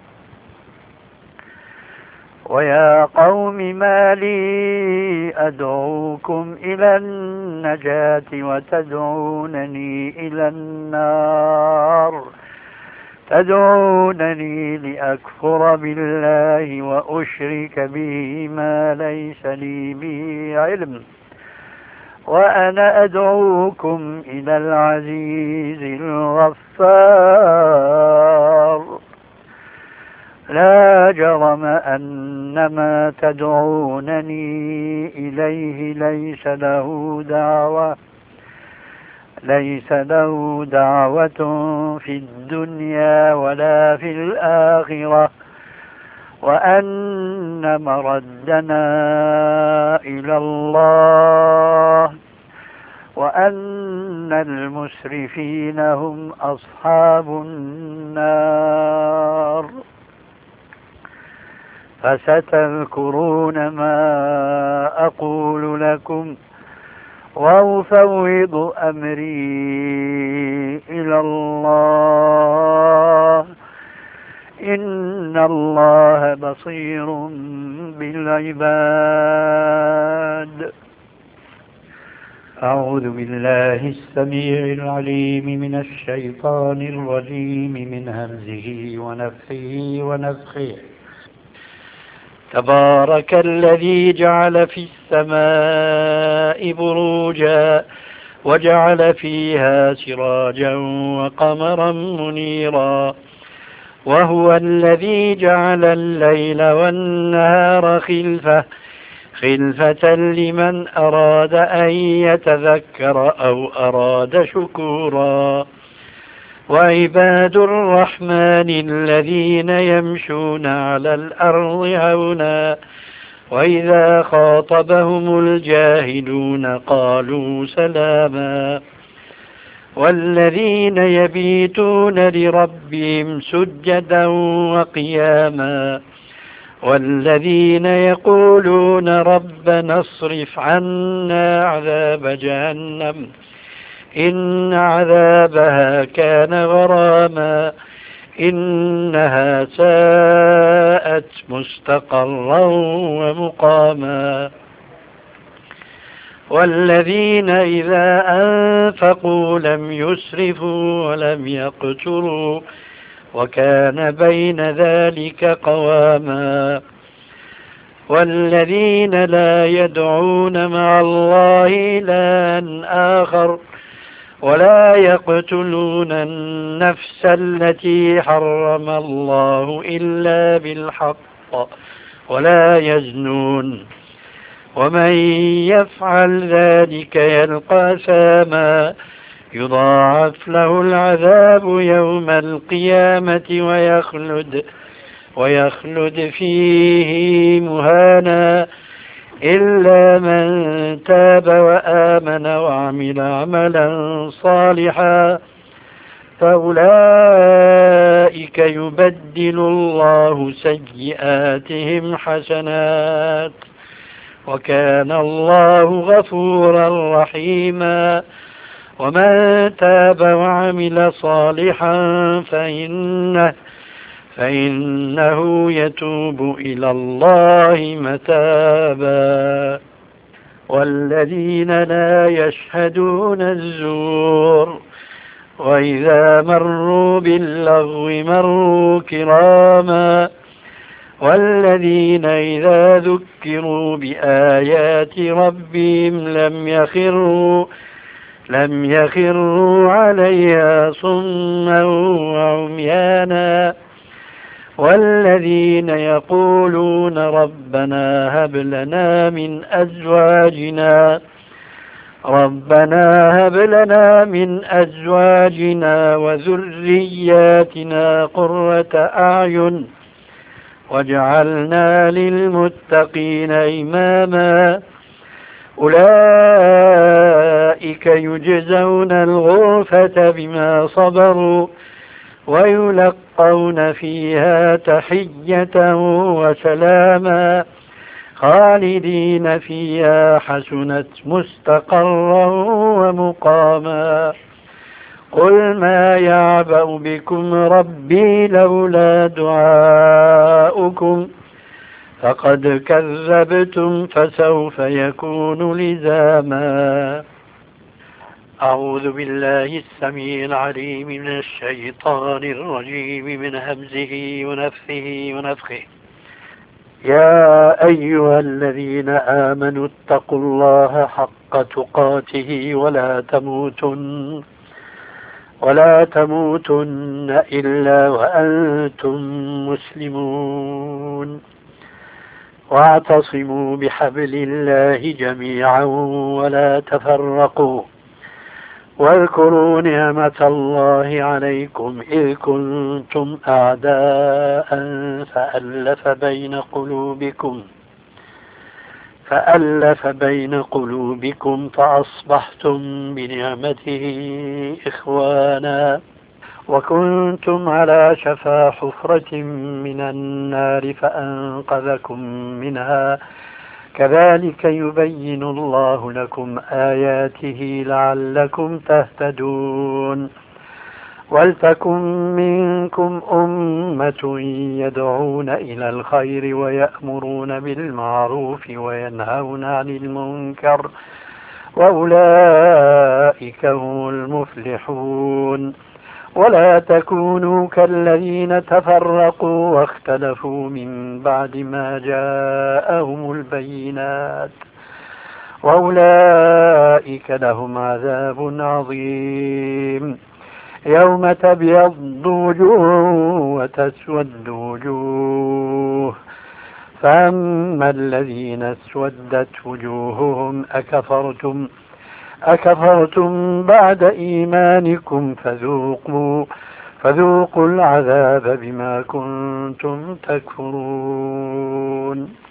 ويا قوم ما لي أدعوكم إلى النجاة وتدعونني إلى النار تدعونني لأكفر بالله وأشرك به ما ليس لي به علم وأنا أدعوكم إلى العزيز الغفار. لا جرم أن ما تدعونني إليه ليس له دعوة ليس له دعوة في الدنيا ولا في الآخرة وأن مردنا إلى الله وأن المسرفين هم أصحاب النار. فستذكرون ما أقول لكم وأفوض أمري إلى الله إن الله بصير بالعباد. أعوذ بالله السميع العليم من الشيطان الرجيم من همزه ونفخه ونفخه. تبارك الذي جعل في السماء بروجا وجعل فيها سراجا وقمرا منيرا وهو الذي جعل الليل والنهار خلفة خلفة لمن أراد أن يتذكر أو أراد شكورا. وعباد الرحمن الذين يمشون على الأرض هونا وإذا خاطبهم الجاهلون قالوا سلاما. والذين يبيتون لربهم سجدا وقياما والذين يقولون ربنا اصرف عنا عذاب جهنم إن عذابها كان غراما إنها ساءت مستقرا ومقاما. والذين إذا أنفقوا لم يسرفوا ولم يقتروا وكان بين ذلك قواما. والذين لا يدعون مع الله إلها آخر ولا يقتلون النفس التي حرم الله إلا بالحق ولا يزنون ومن يفعل ذلك يلقى أثاما يضاعف له العذاب يوم القيامة ويخلد ويخلد فيه مهانا إلا من تاب وآمن وعمل عملا صالحا فأولئك يبدل الله سيئاتهم حسنات وكان الله غفورا رحيما. ومن تاب وعمل صالحا فإنه فإنه يتوب إلى الله متابا. والذين لا يشهدون الزور وإذا مروا باللغو مروا كراما. والذين إذا ذكروا بآيات ربهم لم يخروا لم يخروا عليها صما وعميانا. والذين يقولون ربنا هب لنا من أزواجنا ربنا هب لنا من أزواجنا وذرياتنا قرة أعين واجعلنا للمتقين إماما. أولئك يجزون الغرفة بما صبروا ويلقون فيها تحية وسلاما خالدين فيها حسنت مستقرا ومقاما قل ما يعبأ بكم ربي لولا دعاؤكم فقد كذبتم فسوف يكون لزاما. أعوذ بالله السميع العليم من الشيطان الرجيم من همزه ونفثه ونفخه. يا أيها الذين آمنوا اتقوا الله حق تقاته ولا تموتن ولا تموتن إلا وأنتم مسلمون واعتصموا بحبل الله جميعا ولا تفرقوا واذكروا نعمة الله عليكم إذ كنتم أعداء فألف بين قلوبكم فألف بين قلوبكم فأصبحتم بنعمته إخوانا وكنتم على شفا حفرة من النار فأنقذكم منها كذلك يبين الله لكم آياته لعلكم تهتدون ولتكن منكم أمة يدعون إلى الخير ويأمرون بالمعروف وينهون عن المنكر وأولئك هم المفلحون ولا تكونوا كالذين تفرقوا واختلفوا من بعد ما جاءهم البينات وأولئك لهم عذاب عظيم يوم تبيض وجوه وتسود وجوه فأما الذين اسودت وجوههم أكفرتم أكفرتم بعد إيمانكم فذوقوا فذوقوا العذاب بما كنتم تكفرون.